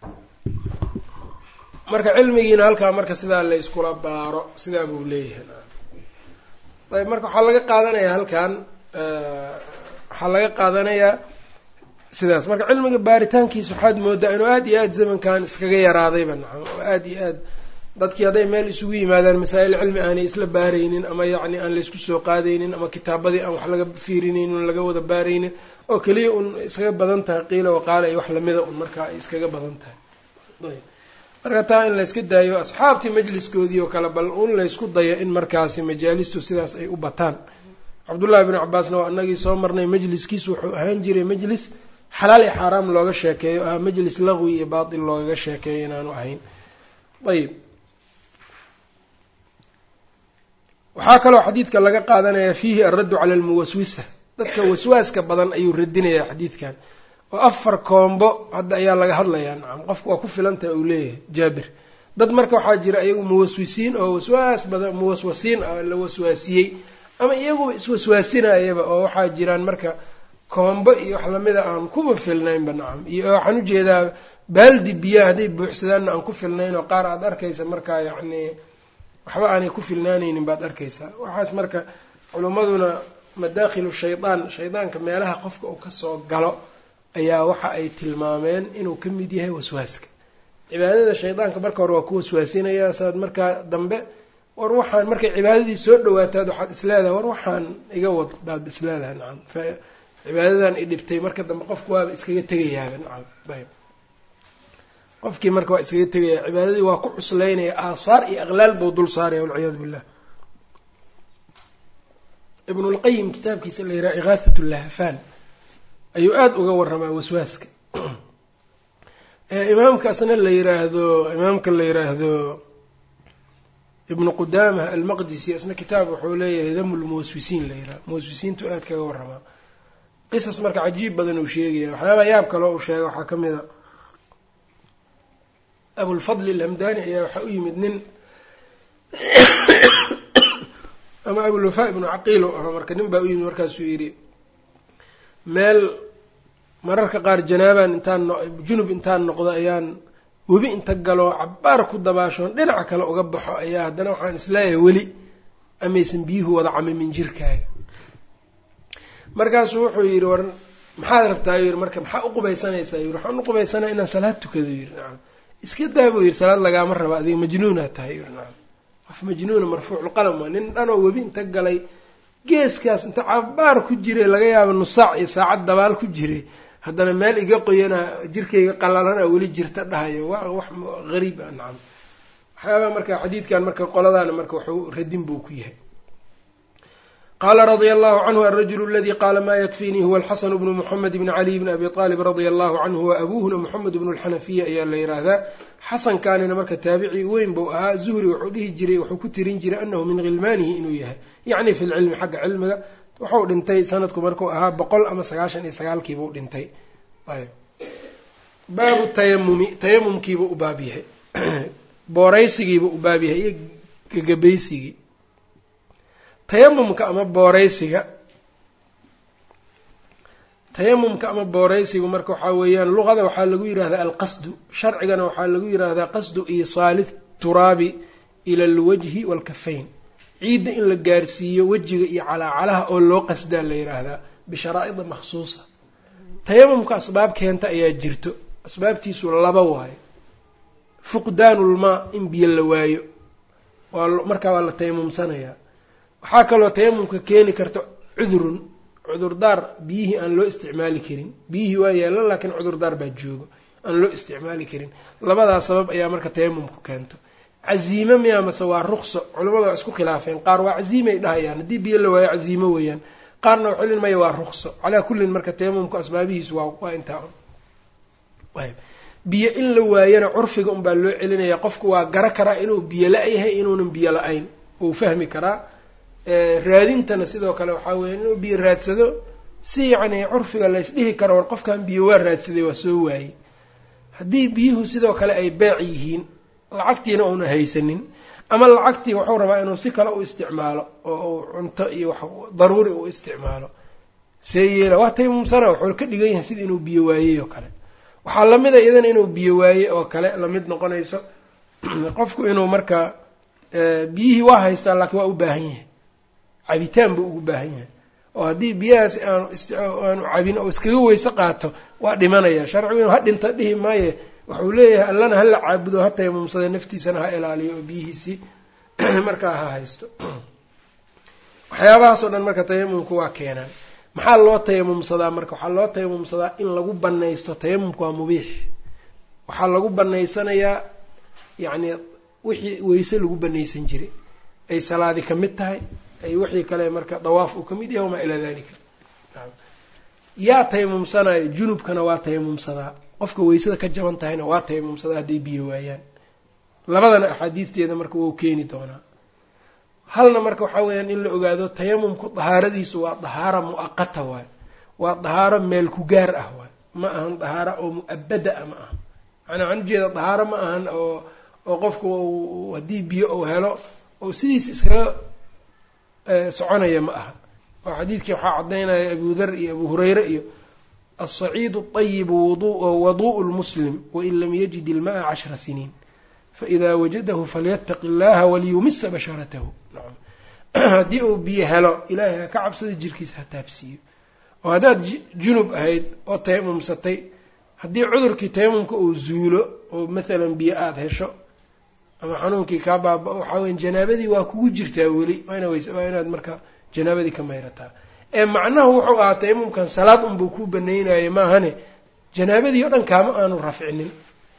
marka cilmigiina halkaa marka sidaa layskula baaro sidaa buu leeyahay. ayb marka waxaa laga qaadanayaa halkan waxaa laga qaadanayaa sidaas marka cilmiga baaritaankiisa waxaad moodaa inuu aada iyo aada zamankan iskaga yaraadayba nacam oo aada iyo aad dadkii hadday meel isugu yimaadaan masaa'il cilmi aanay isla baaraynin ama yacni aan laysku soo qaadaynin ama kitaabadii aan wax laga fiirinaynin on laga wada baaraynin oo keliya un iskaga badan tahay qiila waqaala iyo wax lamida un markaa ay iskaga badan tahay. ayb marka taa in layska daayo asxaabtii majliskoodii oo kale bal un laysku dayo in markaasi majaalistu sidaas ay u bataan. cabdullahi bnu cabaasna waa anagii soo marnay majliskiisu wuxuu ahaan jiray majlis xalaal iyo xaaraam looga sheekeeyo ah majlis laqwi iyo baatil loogaga sheekeeyo inaanu ahayn. ayib waxaa kaloo xadiidka laga qaadanayaa fiihi alraddu cala almuwaswisa dadka waswaaska badan ayuu radinayaa xadiidkan oo afar koombo hadda ayaa laga hadlayaa nacam qofku waa ku filantaha uu leeyahay jaabir. dad marka waxaa jira iyagu muwaswisiin oo waswaas badan muwaswasiin la waswaasiyey ama iyaguba iswaswaasinayaba oo waxaa jiraan marka koombo iyo wax lamida aan kuba filnaynba nacam iyo waxaan ujeedaa baaldi biyaha hadday buuxsadaanna aan ku filnayn oo qaar aada arkaysa markaa yacni waxba aanay ku filnaanaynin baad arkaysaa. waxaas marka culimmaduna madaakhilu shaydaan shaydaanka meelaha qofka uu kasoo galo ayaa waxa ay tilmaameen inuu ka mid yahay waswaaska. cibaadada shaydaanka marka hore waa ku waswaasinayaa saad markaa dambe war waxaan markay cibaadadii soo dhawaataad waxaad isleedahay war waxaan iga wad baad isleedahay nacam fa cibaadadan i dhibtay marka dambe qofku waaba iskaga tegayaaba nacam ayb qofkii marka waa iskaga tegaya cibaadadii waa ku cuslaynaya aasaar iyo aqlaal buu dul saaraya walciyaadu billah. ibn اlqayim kitaabkiisa la yidhaha igaahat lahfaan ayuu aada uga waramaa waswaaska. imaamkaasna la yiraahdo imaamka la yiraahdo ibnu qudaamah almaqdisi isna kitaab wuxuu leeyahay dam lmuwaswisiin la yiraha muwaswisiintu aada kaga waramaa qisas marka cajiib badan uu sheegaya. waxyaaba yaab kaloo uu sheega waxaa ka mid a abulfadli alhamdani ayaa waxaa u yimid nin ama abulwafaa ibnu caqiil oo ahaa marka nin baa u yimid markaasuu yidhi meel mararka qaar janaabaan intaan junub intaan noqdo ayaan webi inta galo cabbaar ku dabaashoon dhinaca kale uga baxo ayaa haddana waxaan isleeyahay weli amaysan biyuhu wada camimin jirkaaga. markaasuu wuxuu yidhi war maxaad rabtaa yidhi marka maxaa u qubaysanaysaa yidhi waxaan u qubaysanaa inaan salaad tukado yidhi nacam iska daa buu yidhi salaad lagaama raba adiga majnuunaad tahay yidhi nacam qof majnuuna marfuuculqalam waa nin dhanoo webi inta galay geeskaas inta cabbaar ku jiray laga yaabo nusaac iyo saacad dabaal ku jiray haddana meel iga qoyana jirkayga qalalana weli jirta dhahayo waa wax gariib ah nacam. waxyaabaa marka xadiidkan marka qoladaana marka waxuu radin buu ku yahay. qaala radia allahu canhu alrajulu aladi qaala ma yakfiinii huwa alxasanu bnu muxamed bni caliy bni abi aalib radia allahu canhu wa abuuhuna moxamed bnu lxanafiya ayaa la yidhaahdaa. xasankaanina marka taabici weyn buu ahaa. zuhri wuxuu dhihi jiray wuxuu ku tirin jiray anahu min khilmaanihi inuu yahay yacni fi lcilmi xagga cilmiga. wuxuu dhintay sanadku markuu ahaa boqol ama sagaashan iyo sagaalkiibuu dhintay. ayb baabu tayamumi tayamumkiibuu u baab yahay booraysigiibuu u baab yahay iyo gagabaysigii. tayamumka ama booraysiga tayamumka ama booraysigu marka waxaa weeyaan luqada waxaa lagu yidhahdaa alqasdu, sharcigana waxaa lagu yidhaahdaa qasdu iisaali turaabi ila alwajhi waalkafayn. ciidda in la gaarsiiyo wejiga iyo calaacalaha oo loo qasdaa la yidhaahdaa bisharaa'ida makhsuusa. tayamumka asbaab keenta ayaa jirto, asbaabtiisu laba waayo. fuqdaanulmaa in biyo la waayo waa markaa waa la tayamumsanayaa. waxaa kaloo tayamumka keeni karta cudurun cudurdaar biyihii aan loo isticmaali karin. biyihii waa yeelan laakiin cudurdaar baa joogo aan loo isticmaali karin. labadaas sabab ayaa marka tayamumku keento. caziime miyaa mase waa rukso? culamadu waa isku khilaafeen. qaar waa caziimay dhahayaan haddii biyo la waayo caziimo weeyaan, qaarna waxay leeyihin maya waa rukso. calaa kullin marka tayamumku asbaabihiisu waa waa intaa un. biyo in la waayana curfiga unbaa loo celinayaa. qofku waa gara karaa inuu biyo la-yahay inuunan biyo la-ayn uu fahmi karaa. raadintana sidoo kale waxaa weya inuu biyo raadsado si yacni curfiga laysdhihi karo war qofkan biyo waa raadsaday waa soo waayey. haddii biyuhu sidoo kale ay beec yihiin lacagtiina uuna haysanin ama lacagtii wuxuu rabaa inuu si kale u isticmaalo oo uu cunto iyo wax daruuri u isticmaalo see yeela waa taymumsana wuxuu ka dhigan yahay sida inuu biyo waayey oo kale. waxaa lamid a iyadana inuu biyo waayey oo kale lamid noqonayso qofku inuu markaa biyihii waa haystaa laakiin waa u baahan yahay cabitaan buu ugu baahan yahay oo haddii biyahaas aanu aanu cabin oo iskaga weyse qaato waa dhimanaya. sharcigu inuu ha dhinta dhihi maaye wuxuu leeyahay allana hala caabudo ha tayamumsada naftiisana ha ilaaliyo oo biyihiisii markaa ha haysto. waxyaabahaas oo dhan marka tayamumku waa keenaan. maxaa loo tayamumsadaa marka? waxaa loo tayamumsadaa in lagu banaysto. tayamumku waa mubiix. waxaa lagu banaysanayaa yacni wixii weyse lagu banaysan jiray ay salaadi ka mid tahay ay wixii kale marka dawaaf uu ka mid yahay wamaa ilaa dalika. yaa tayamumsanayo junubkana waa tayamumsadaa, qofka weysada ka jaban tahayna waa tayamumsadaa hadday biyo waayaan. labadana axaadiisteeda marka wuu keeni doonaa. halna marka waxaa weeyaan in la ogaado tayamumku dahaaradiisu waa dahaara mu'aqata waay, waa dahaaro meel ku gaar ah waay, ma ahan dahaaro oo mu-abada ah ma aha. macnaa waxaan ujeeda dahaaro ma ahan oo oo qofku haddii biyo uu helo oo sidiis iskaga soconaya ma aha. oo xadiidkii waxaa caddaynaya abu dhar iyo abu hurayre iyo alsaciidu ayibu waduu'u lmuslim wain lam yajid ilma'a cashra siniin faidaa wajadahu falyattaqi illaha waliyumisa basharatahu. haddii uu biyo helo ilaahay ha ka cabsada jirkiisa ha taabsiiyo. oo haddaad junub ahayd oo tayamumsatay haddii cudurkii tayamumka uu zuulo oo maalan biyo aada hesho ama xanuunkii kaa baaba waxaa weya janaabadii waa kugu jirtaa weli waa ina ways waa inaad marka janaabadii ka mayrataa ee macnahu wuxuu ahaa tayamumkan salaad unbuu kuu banaynayay maahane janaabadii o dhan kaama aanu rafcinin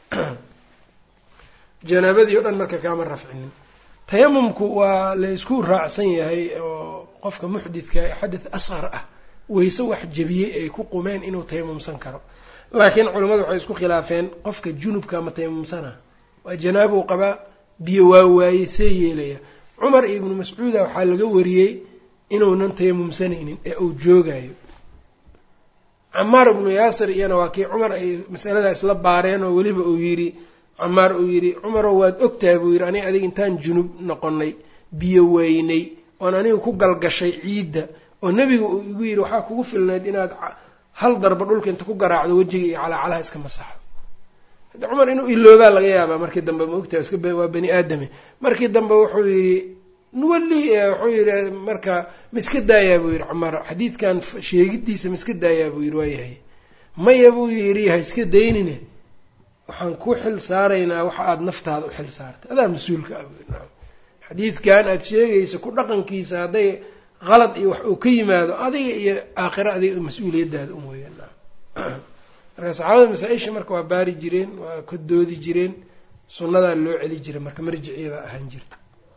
janaabadii o dhan marka kaama rafcinin tayamumku waa la isku raacsan yahay oo qofka muxdidka ee xadath asqar ah wayse wax jabiyey ay ku qumeen inuu tayamumsan karo laakiin culimmadu waxay isku khilaafeen qofka junubka ma tayamumsana waa janaabo u qabaa biyo waa waaye see yeelaya cumar ibnu mascuuda waxaa laga wariyey inuunan tayamumsanaynin ee uu joogayo camaar ibnu yaasir iyana waa kii cumar ay masaladaa isla baareen oo weliba uu yidhi camaar uu yidhi cumarow waad ogtahay buu yidhi aniga adiga intaan junub noqonay biyo weynay oon aniga ku galgashay ciidda oo nebiga uu igu yidhi waxaa kugu filnayd inaad hal darba dhulka inta ku garaacdo wejiga iyo calaacalaha iska masaxo hadda cumar inuu iloobaa laga yaabaa markii dambe ma ogtahay iska waa bani aadame markii dambe wuxuu yidhi nuwali wuxuu yidhi marka ma iska daayaa buu yidhi camaar xadiidkan sheegidiisa ma iska daayaa buu yidhi waayahay maya buu yidhi ha iska daynine waxaan ku xil saaraynaa waxa aada naftaada u xil saartay adaa mas-uulka ah buu yidhi xadiidkan aada sheegaysa ku dhaqankiisa hadday qalad iyo wax uu ka yimaado adiga iyo aakhira adiga mas-uuliyaddaada un weeyaan marka saxaabada masaa-isha marka waa baari jireen waa ka doodi jireen sunnadaa loo celi jiray marka marjiciyada ahaan jirta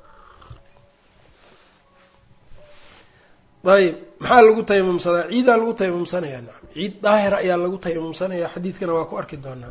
ayib maxaa lagu tayamumsadaa ciidaa lagu tayamumsanayaa nacam ciid daahira ayaa lagu tayamumsanayaa xadiidkana waa ku arki doonaa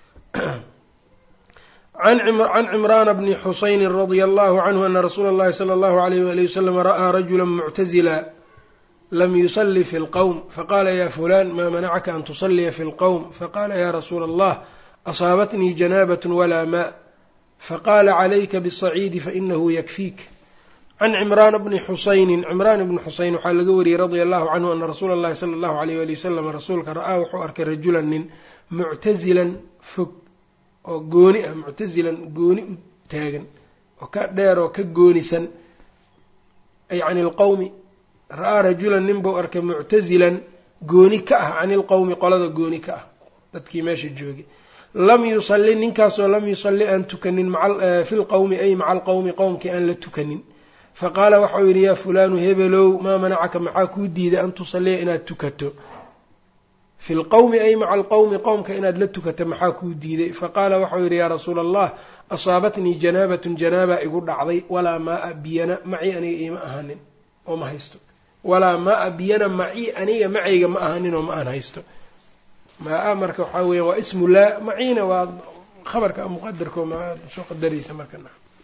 can cimrana bni xusayni radia allahu canhu ana rasuula اllahi salى اllahu alayh wali wasalam ra'aa rajula muctazila lam yusali fi اlqowm faqala ya fulan ma manacaka an tusaliya fi اlqowm faqala ya rasuula allah asaabatnii janabat walaa ma faqala calayka bالصaciidi fainahu yakfiik can cimraana bni xusaynin cimraan ibni xuseyn waxaa laga wariyey radia allahu canhu ana rasuula اllahi sala allahu alayh wali wasalam rasuulka ra'aa wuxuu arkay rajulan nin muctazilan fog oo gooni ah muctazilan gooni u taagan oo ka dheer oo ka goonisan ay cani ilqowmi ra'aa rajulan nin buu arkay muctazilan gooni ka ah cani ilqowmi qolada gooni ka ah dadkii meesha joogay lam yusalli ninkaasoo lam yusalli aan tukanin fi lqowmi ay maca alqowmi qowmkii aan la tukanin faqaala waxau yidhi yaa fulaanu hebelow maa manacaka maxaa kuu diiday an tusalliya inaad tukato fi lqowmi ay maca alqowmi qowmka inaad la tukato maxaa kuu diiday faqaala waxau yidhi yaa rasuula allah asaabatnii janaabatun janaaba igu dhacday walaa maaa biyana macii aniga iima ahanin oo ma haysto walaa maaa biyana macii aniga macayga ma ahanin oo ma aan haysto maa marka waxaa weya waa ismu laa maciina waa khabarka muqadarko ma soo qadaraysa marka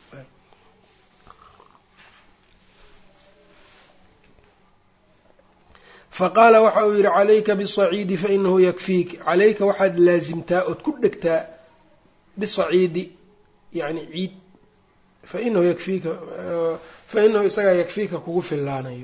faqaala waxa uu yidhi calayka bisaciidi fainahu yakfiik calayka waxaad laasimtaa ood ku dhegtaa bisaciidi yani ciid fainahu yakfiika fainahu isagaa yakfiika kugu fillaanayo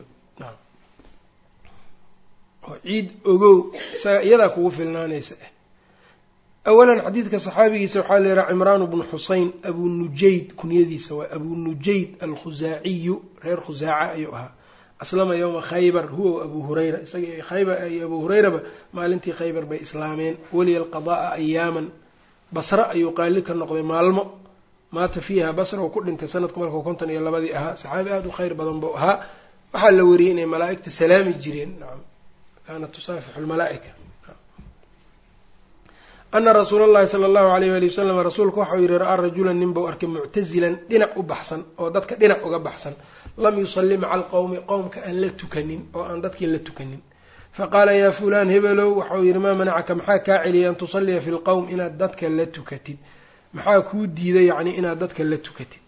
oo ciid ogow isaga iyadaa kugu filnaanaysa ah awalan xadiidka saxaabigiisa waxaa la yidhaha cimraan bnu xuseyn abu nujayd kunyadiisa waa abu nujayd alkhusaaciyu reer khusaaca ayuu ahaa aslama yowma khaybar huwa abu hurayra isaga khaybar iyo abu hurayraba maalintii khaybar bay islaameen weliya alqada'a ayaaman basra ayuu qaali ka noqday maalmo maata fiiha basra uu ku dhintay sanadku markuu konton iyo labadii ahaa saxaabi aada u khayr badan buu ahaa waxaa la wariyey inay malaa'igta salaami jireen nacam kaanat tusaafixu lmalaa'ika ana rasuula allahi sala allahu alayh wali wasalam rasuulku waxau yihi ra'aa rajulan nin buu arkay muctazilan dhinac u baxsan oo dadka dhinac uga baxsan lam yusalli maca alqowmi qowmka aan la tukanin oo aan dadkii la tukanin faqaala yaa fulaan hebelow waxau yidhi maa manacaka maxaa kaa celiyay an tusalliya fi lqowm inaad dadka la tukatid maxaa kuu diiday yacni inaad dadka la tukatid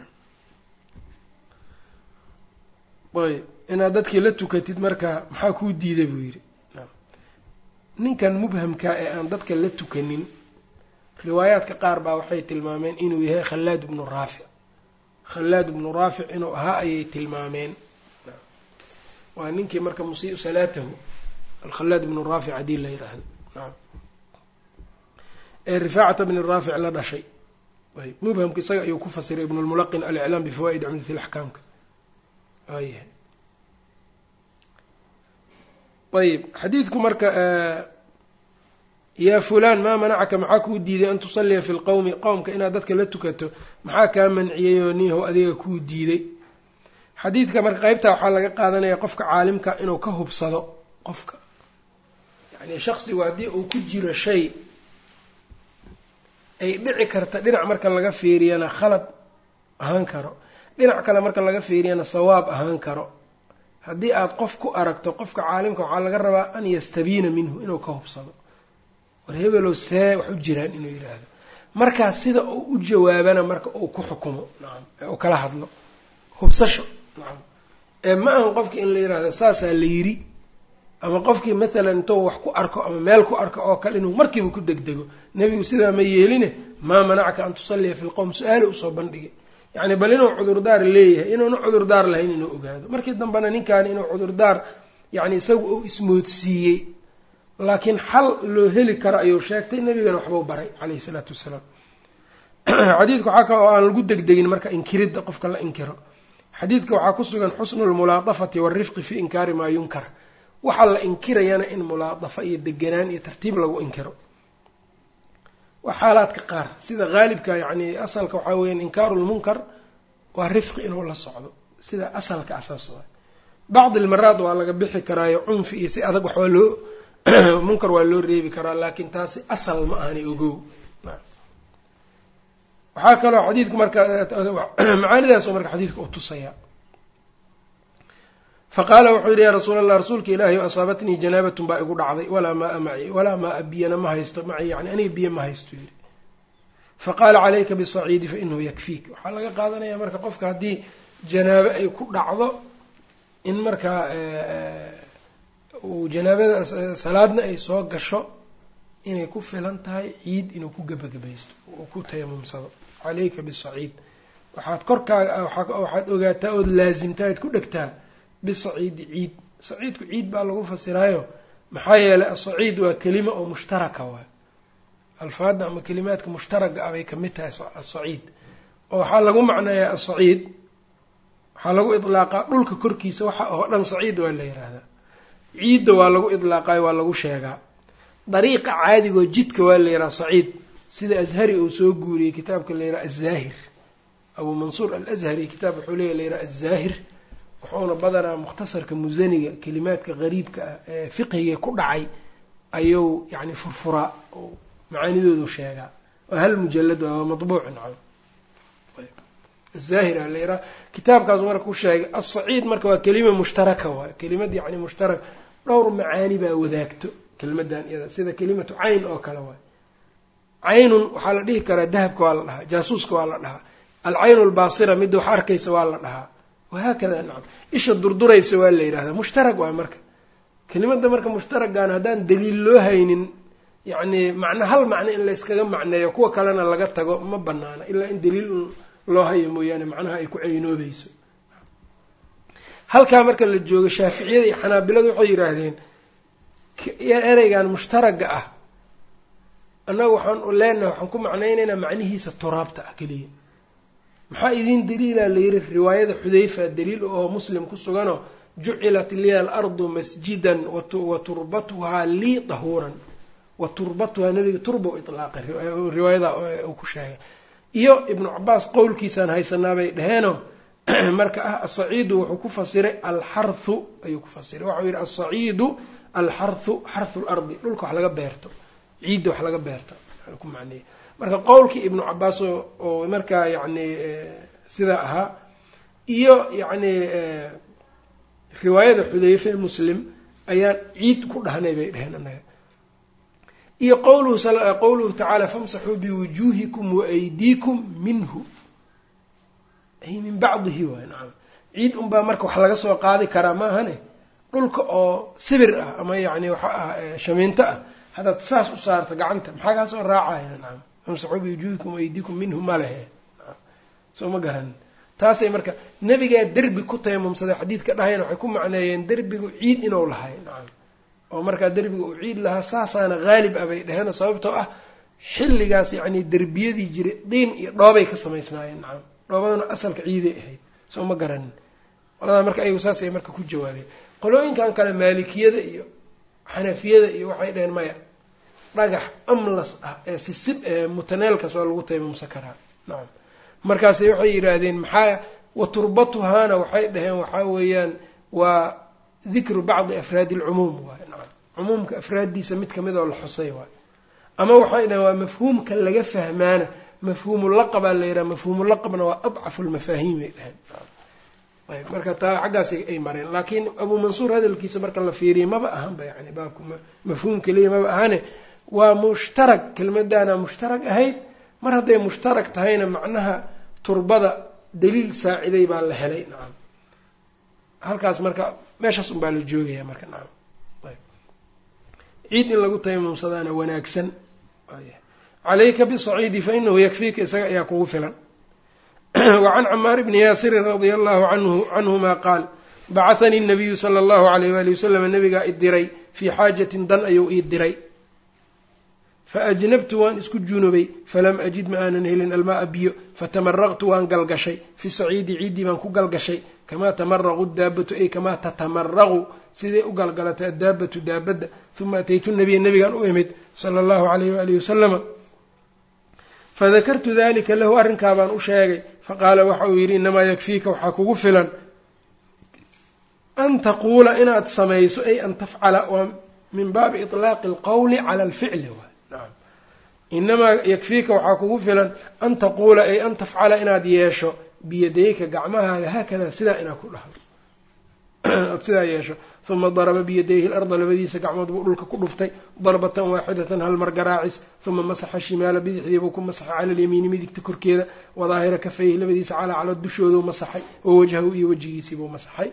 ayb inaad dadkii la tukatid marka maxaa kuu diiday buu yidhi ninkan mubhamka ee aan dadka la tukanin riwaayaadka qaar baa waxay tilmaameen inuu yahay khallaad ibnu raafic khallaad ibnu raafic inuu ahaa ayay tilmaameen waa ninkii marka musii'u salaatahu alkhallaad ibnu raafic haddii la yidhaahdo naam ee rifaacata bni raafic la dhashay ayb mubhamka isaga ayuu ku fasiray ibnu lmulaqin aliclaam bifawaa'id cumdati laxkaamka waayahay ayb xadiidku marka yaa fulaan maa manacaka maxaa kuu diiday an tusalliya fi lqowmi qowmka inaad dadka la tukato maxaa kaa manciyey oo niihow adiga kuu diiday. xadiidka marka qeybtaa waxaa laga qaadanaya qofka caalimka inuu ka hubsado qofka yacni shaksigu haddii uu ku jiro shay ay dhici karta dhinac marka laga fiiriyana khalad ahaan karo, dhinac kale marka laga fiiriyana sawaab ahaan karo. haddii aada qof ku aragto qofka caalimka waxaa laga rabaa an yastabiina minhu inuu ka hubsado, war hebelow see wax u jiraan inuu yidhaahdo, markaa sida uu u jawaabana marka uu ku xukumo nacam ee uu kala hadlo hubsasho nacam ee ma ahan qofkii in la yidhaahdo saasaa la yidhi, ama qofkii maalan intuu wax ku arko ama meel ku arko oo kale inuu markiiba ku degdego. nebigu sidaa ma yeeline maa manacaka an tusalliya fi lqowm su-aali usoo bandhigay, yacni bal inuu cudurdaar leeyahay inuuna cudurdaar lahayn inuu ogaado. markii dambena ninkaani inuu cudurdaar yacni isagu uu ismoodsiiyey laakiin xal loo heli karo ayuu sheegtay, nebigana waxbuu baray calayhi salaatu wassalaam. xadiidka waxaa kale oo aan lagu degdegin marka inkiridda qofka la inkiro. xadiidka waxaa ku sugan xusnu lmulaadafati waalrifqi fii inkaari maa yunkar, waxaa la inkirayana in mulaadafa iyo deganaan iyo tartiib lagu inkiro. waa xaalaadka qaar sida haalibka yacni asalka waxaa weeyaan inkaaru lmunkar waa rifqi inuu la socdo sida asalka asaas waay. bacdi almaraad waa laga bixi karaayo cunfi iyo si adag waxbaa loo munkar waa loo reebi karaa, laakiin taasi asal ma ahani ogow. waxaa kaloo xadiidku marka macaanidaasoo marka xadiidka u tusaya. faqaala wuxuu yidhi yaa rasuul allah rasuulka ilaahay o asaabatnii janaabatun baa igu dhacday walaa maaa maci walaa maaa biyana ma haysto maci yani aniga biyo ma haysto yidhi. faqaala calayka bisaciidi fa inahu yakfiik. waxaa laga qaadanaya marka qofka haddii janaabo ay ku dhacdo in markaa uu janaabada salaadna ay soo gasho inay ku filan tahay ciid inuu ku gebagabaysto oo ku tayamumsado. calayka bisaciid waxaad korkaaga waxaad ogaataa ood laasimtaa oad ku dhegtaa bisaciidi ciid. saciidku ciid baa lagu fasiraayo maxaa yeelay asaciid waa kelima oo mushtaraka waay, alfaadda ama kelimaadka mushtaraga ah bay kamid tahay asaciid. oo waxaa lagu macneeyaa asaciid waxaa lagu idlaaqaa dhulka korkiisa waxa oo dhan saciid waa la yidhaahdaa. ciidda waa lagu idlaaqaayo waa lagu sheegaa. dariiqa caadigoo jidka waa la yidhaha saciid, sida ashari uu soo guuriyey kitaabka la yidhaha azaahir, abuu mansuur alashari kitaab wuxuu leeya la yidhaha azaahir, wuxuuna badanaa mukhtasarka musaniga kelimaadka qariibka ah ee fiqiga ku dhacay ayuu yacni furfuraa oo macaanidoodu sheegaa. waa hal mujalad waa matbuuc nacam azaahir a la yidhaha kitaabkaasu marka ku sheegay. asaciid marka waa kelima mushtaraka waay, kelimad yacni mushtarak dhowr macaani baa wadaagto kelimadan iyada, sida kelimatu cayn oo kale waay. caynun waxaa la dhihi karaa dahabka waa la dhahaa, jaasuuska waa la dhahaa, alcaynu albaasira midda wax arkaysa waa la dhahaa, wahaakada nacam isha durduraysa waa la yidhahdaa. mushtarag waay marka kelimada marka mushtaragaana haddaan daliil loo haynin yacni macno hal macno in la yskaga macneeyo kuwa kalena laga tago ma banaana ilaa in daliil loo hayo mooyaane macnaha ay ku ceynoobayso. halkaa marka la joogo shaaficiyada iyo xanaabiladu waxay yidhaahdeen ereygan mushtaraga ah annaga waxaan leenahay waxaan ku macnaynaynaa macnihiisa turaabta ah keliya. maxaa idin daliila la yidhi riwaayada xudayfa daliil oo muslim ku suganoo jucilat liya alardu masjidan wa turbatuhaa lii dahuuran, wa turbatuhaa nabiga turba u ilaaqay riwaayada uu ku sheegay. iyo ibnu cabaas qowlkiisaan haysanaa bay dhaheenoo marka ah asaciidu wuxuu ku fasiray alxarthu ayuu ku fasiray, waxau yidhi asaciidu alxarthu xarthu lardi dhulka wax laga beerto, ciidda wax laga beerto ku macneeyey. marka qowlkii ibnu cabaas oo markaa yacni sidaa ahaa iyo yacni riwaayada xudayfe muslim ayaan ciid ku dhahnay bay dheheen annaga. iyo qowluhu qowluhu tacaala famsaxuu biwujuuhikum waaydiikum minhu ay min bacdihi waay nacam. ciid unbaa marka wax laga soo qaadi karaa maahane dhulka oo sibir ah ama yacni waxa ah shamiinto ah haddaad saas u saarta gacanta maxaa kaa soo raacaya nacam. famsaxuu biwujuuhikum waaydiikum minhu ma lehe soo ma garanin. taasay marka nebigaa derbi ku tayamumsaday xadiidka dhahayna waxay ku macneeyeen derbigu ciid inuu lahay nacam, oo markaa derbiga uu ciid lahaa saasaana haalib ah bay dhaheen sababtoo ah xilligaas yacni derbiyadii jiray dhiin iyo dhoobay ka samaysnaayeen nacam, dhoobadana asalka ciiday ahayd soo ma garanin. qoladaa marka ayagu saasay marka ku jawaabeen. qolooyinkan kale maalikiyada iyo xanafiyada iyo waxay dhaheen maya dhagax amlas ah ee sisib ee mutaneelkas waa lagu taymumsan karaa nacam markaas waxay yidhaahdeen maxaa wa turbatuhaana waxay dhaheen waxaa weeyaan waa dikru bacdi afraadi alcumuum waay nacam cumuumka afraaddiisa mid kamid oo la xusay waay ama waxay dhaheen waa mafhuumka laga fahmaana mafhuumulaqabaa la yidhaha mafhuumulaqabna waa adcafu lmafaahiim ay dhaheen ayb marka taa xaggaas ay mareen laakiin abuu mansuur hadalkiisa marka la fiiriyay maba ahanba yani baabku mafhuum keliya maba ahane waa mushtarag kelmadaana mushtarag ahayd mar hadday mushtarag tahayna macnaha turbada daliil saaciday baa la helay nacam halkaas marka meeshaas unbaa la joogaya marka nacam ayb ciid in lagu taymumsadaana wanaagsan calayka bisaciidi fa inahu yakfiika isaga ayaa kugu filan wacan camaar bni yaasirin radia allahu anhu canhuma qaal bacahanii الnabiyu sala allahu alayh wali wasalam nabigaa i diray fii xaajatin dan ayuu ii diray faajnabtu waan isku junubay falam ajid ma aanan helin almaaa biyo fatamaraqtu waan galgashay fi saciidi ciiddii baan ku galgashay kamaa tamaraqu daabatu ay kamaa tatamaraqu siday u galgalatay addaabatu daabadda uma ataytu nabiya nabigaan u imid sala allahu alayh waalihi wasalama fadakartu dalika lahu arrinkaa baan u sheegay faqaala waxa uu yidhi inamaa yakfiika waxaa kugu filan an taquula inaad samayso ay an tafcala waa min baabi iطlaaqi alqowli cala alficli waay nacam inamaa yakfiika waxaa kugu filan an taquula ay an tafcala inaad yeesho biyadayka gacmahaaga haakadaa sidaa inaad ku dhahdo ood sidaa yeesho uma daraba biyadayhi larda labadiisa gacmood buu dhulka ku dhuftay darbatan waaxidatan hal mar garaacis uma masaxa shimaala bidixdiibuu ku masaxay cala alyamiini midigta korkeeda wadaahira kafayhi labadiisa calaacalood dushooduu masaxay wa wajhahu iyo wejigiisiibuu masaxay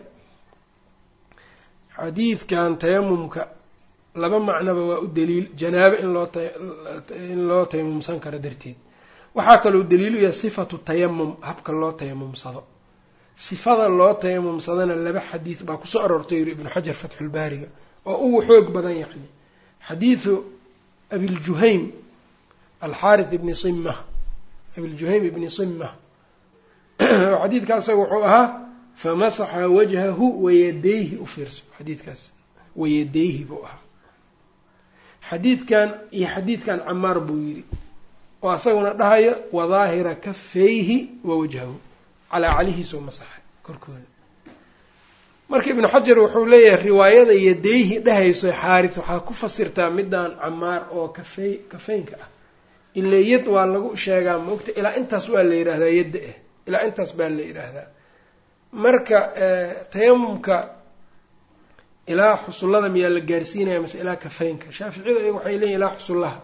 xadiidkan tayamumka laba macnoba waa u daliil janaabo in loo in loo tayamumsan karo darteed waxaa kaloo daliil u yahay sifatu tayamum habka loo tayamumsado sifada loo tayamumsadana laba xadiid baa kusoo aroortay yiri ibnu xajar fatxulbaariga oo ugu xoog badan yani xadiidu abiljuhaym alxaarith ibni simma abiljuhaym ibni simma xadiidkaa isaga wuxuu ahaa famasaxa wajhahu wayadayhi u fiirso xadiidkaas wayadayhi buu ahaa xadiidkan iyo xadiidkan camaar buu yidhi oo asaguna dhahayo wadaahira kafayhi wa wajhahu calaa calihiisoo masaxay korkooda marka ibnu xajar wuxuu leeyahay riwaayada yadayhi dhahayso xaaris waxaa ku fasirtaa midaan camaar oo kafey kafeynka ah ilaa yad waa lagu sheegaa maogta ilaa intaas waa la yidhaahdaa yadda ah ilaa intaas baa la yidhaahdaa marka tayamumka ilaa xusullada miyaa la gaarsiinaya mase ilaa kafeynka shaaficiyada iyagu waxay leeyihin ilaa xusullaha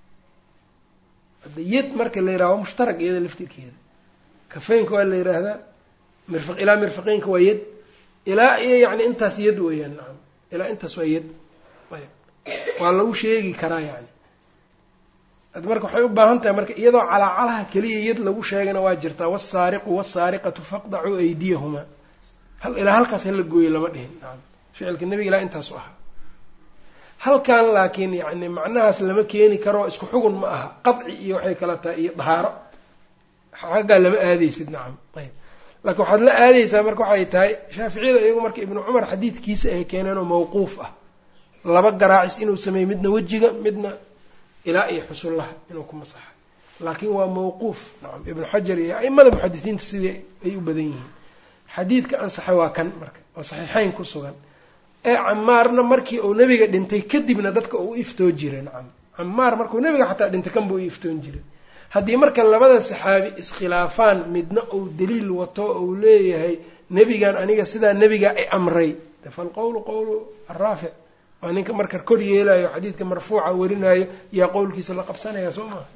hadda yad marka la yidhaha waa mushtarag iyada laftirkeeda kafeynka waa la yidhaahdaa mirf ilaa mirfaqeynka waa yad ilaa iyo yacni intaas yad weeyaan nacam ilaa intaas waa yad ayb waa lagu sheegi karaa yani ad marka waxay u baahan tahay marka iyadoo calaacalaha keliya yad lagu sheegana waa jirtaa wasaariqu wasaariqatu faqdacuu aydiyahumaa hal ilaa halkaas hala gooyo lama dhihin nacam ficilka nebiga ilaa intaasu ahaa halkan laakiin yani macnahaas lama keeni karo isku xugun ma aha qadci iyo waxay kala tahay iyo dahaaro xaggaa lama aadaysid nacam ayb laakiin waxaad la aadaysaa marka waxay tahay shaaficiyada iyagu marka ibnu cumar xadiidkiisa ay keeneen oo mawquuf ah laba garaacis inuu sameeyey midna wejiga midna ilaa iyo xusullaha inuu ku masaxa laakiin waa mawquuf nacam ibnu xajar iyo a'imada muxadisiinta sidii ay u badan yihiin xadiidka ansaxay waa kan marka oo saxiixayn ku sugan ee camaarna markii uu nebiga dhintay kadibna dadka uu iftoo jiray nacam camaar markuu nebiga xataa dhintay kan buu iftoon jiray haddii marka labada saxaabi iskhilaafaan midna uu daliil wato uu leeyahay nebigan aniga sidaa nebiga ay amray falqowlu qowlu araafic waa ninka marka kor yeelayo xadiidka marfuuca warinayo yaa qowlkiisa la qabsanaya soo maa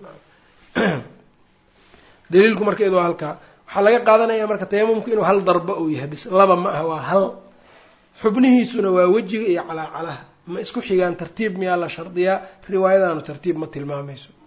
daliilku marka iyadoo halkaa waxaa laga qaadanaya marka tayamumku inuu hal darba uu yahay bis laba ma aha waa hal xubnihiisuna waa wejiga iyo calaacalaha ma isku xigaan tartiib miyaa la shardiyaa riwaayadaanu tartiib ma tilmaamayso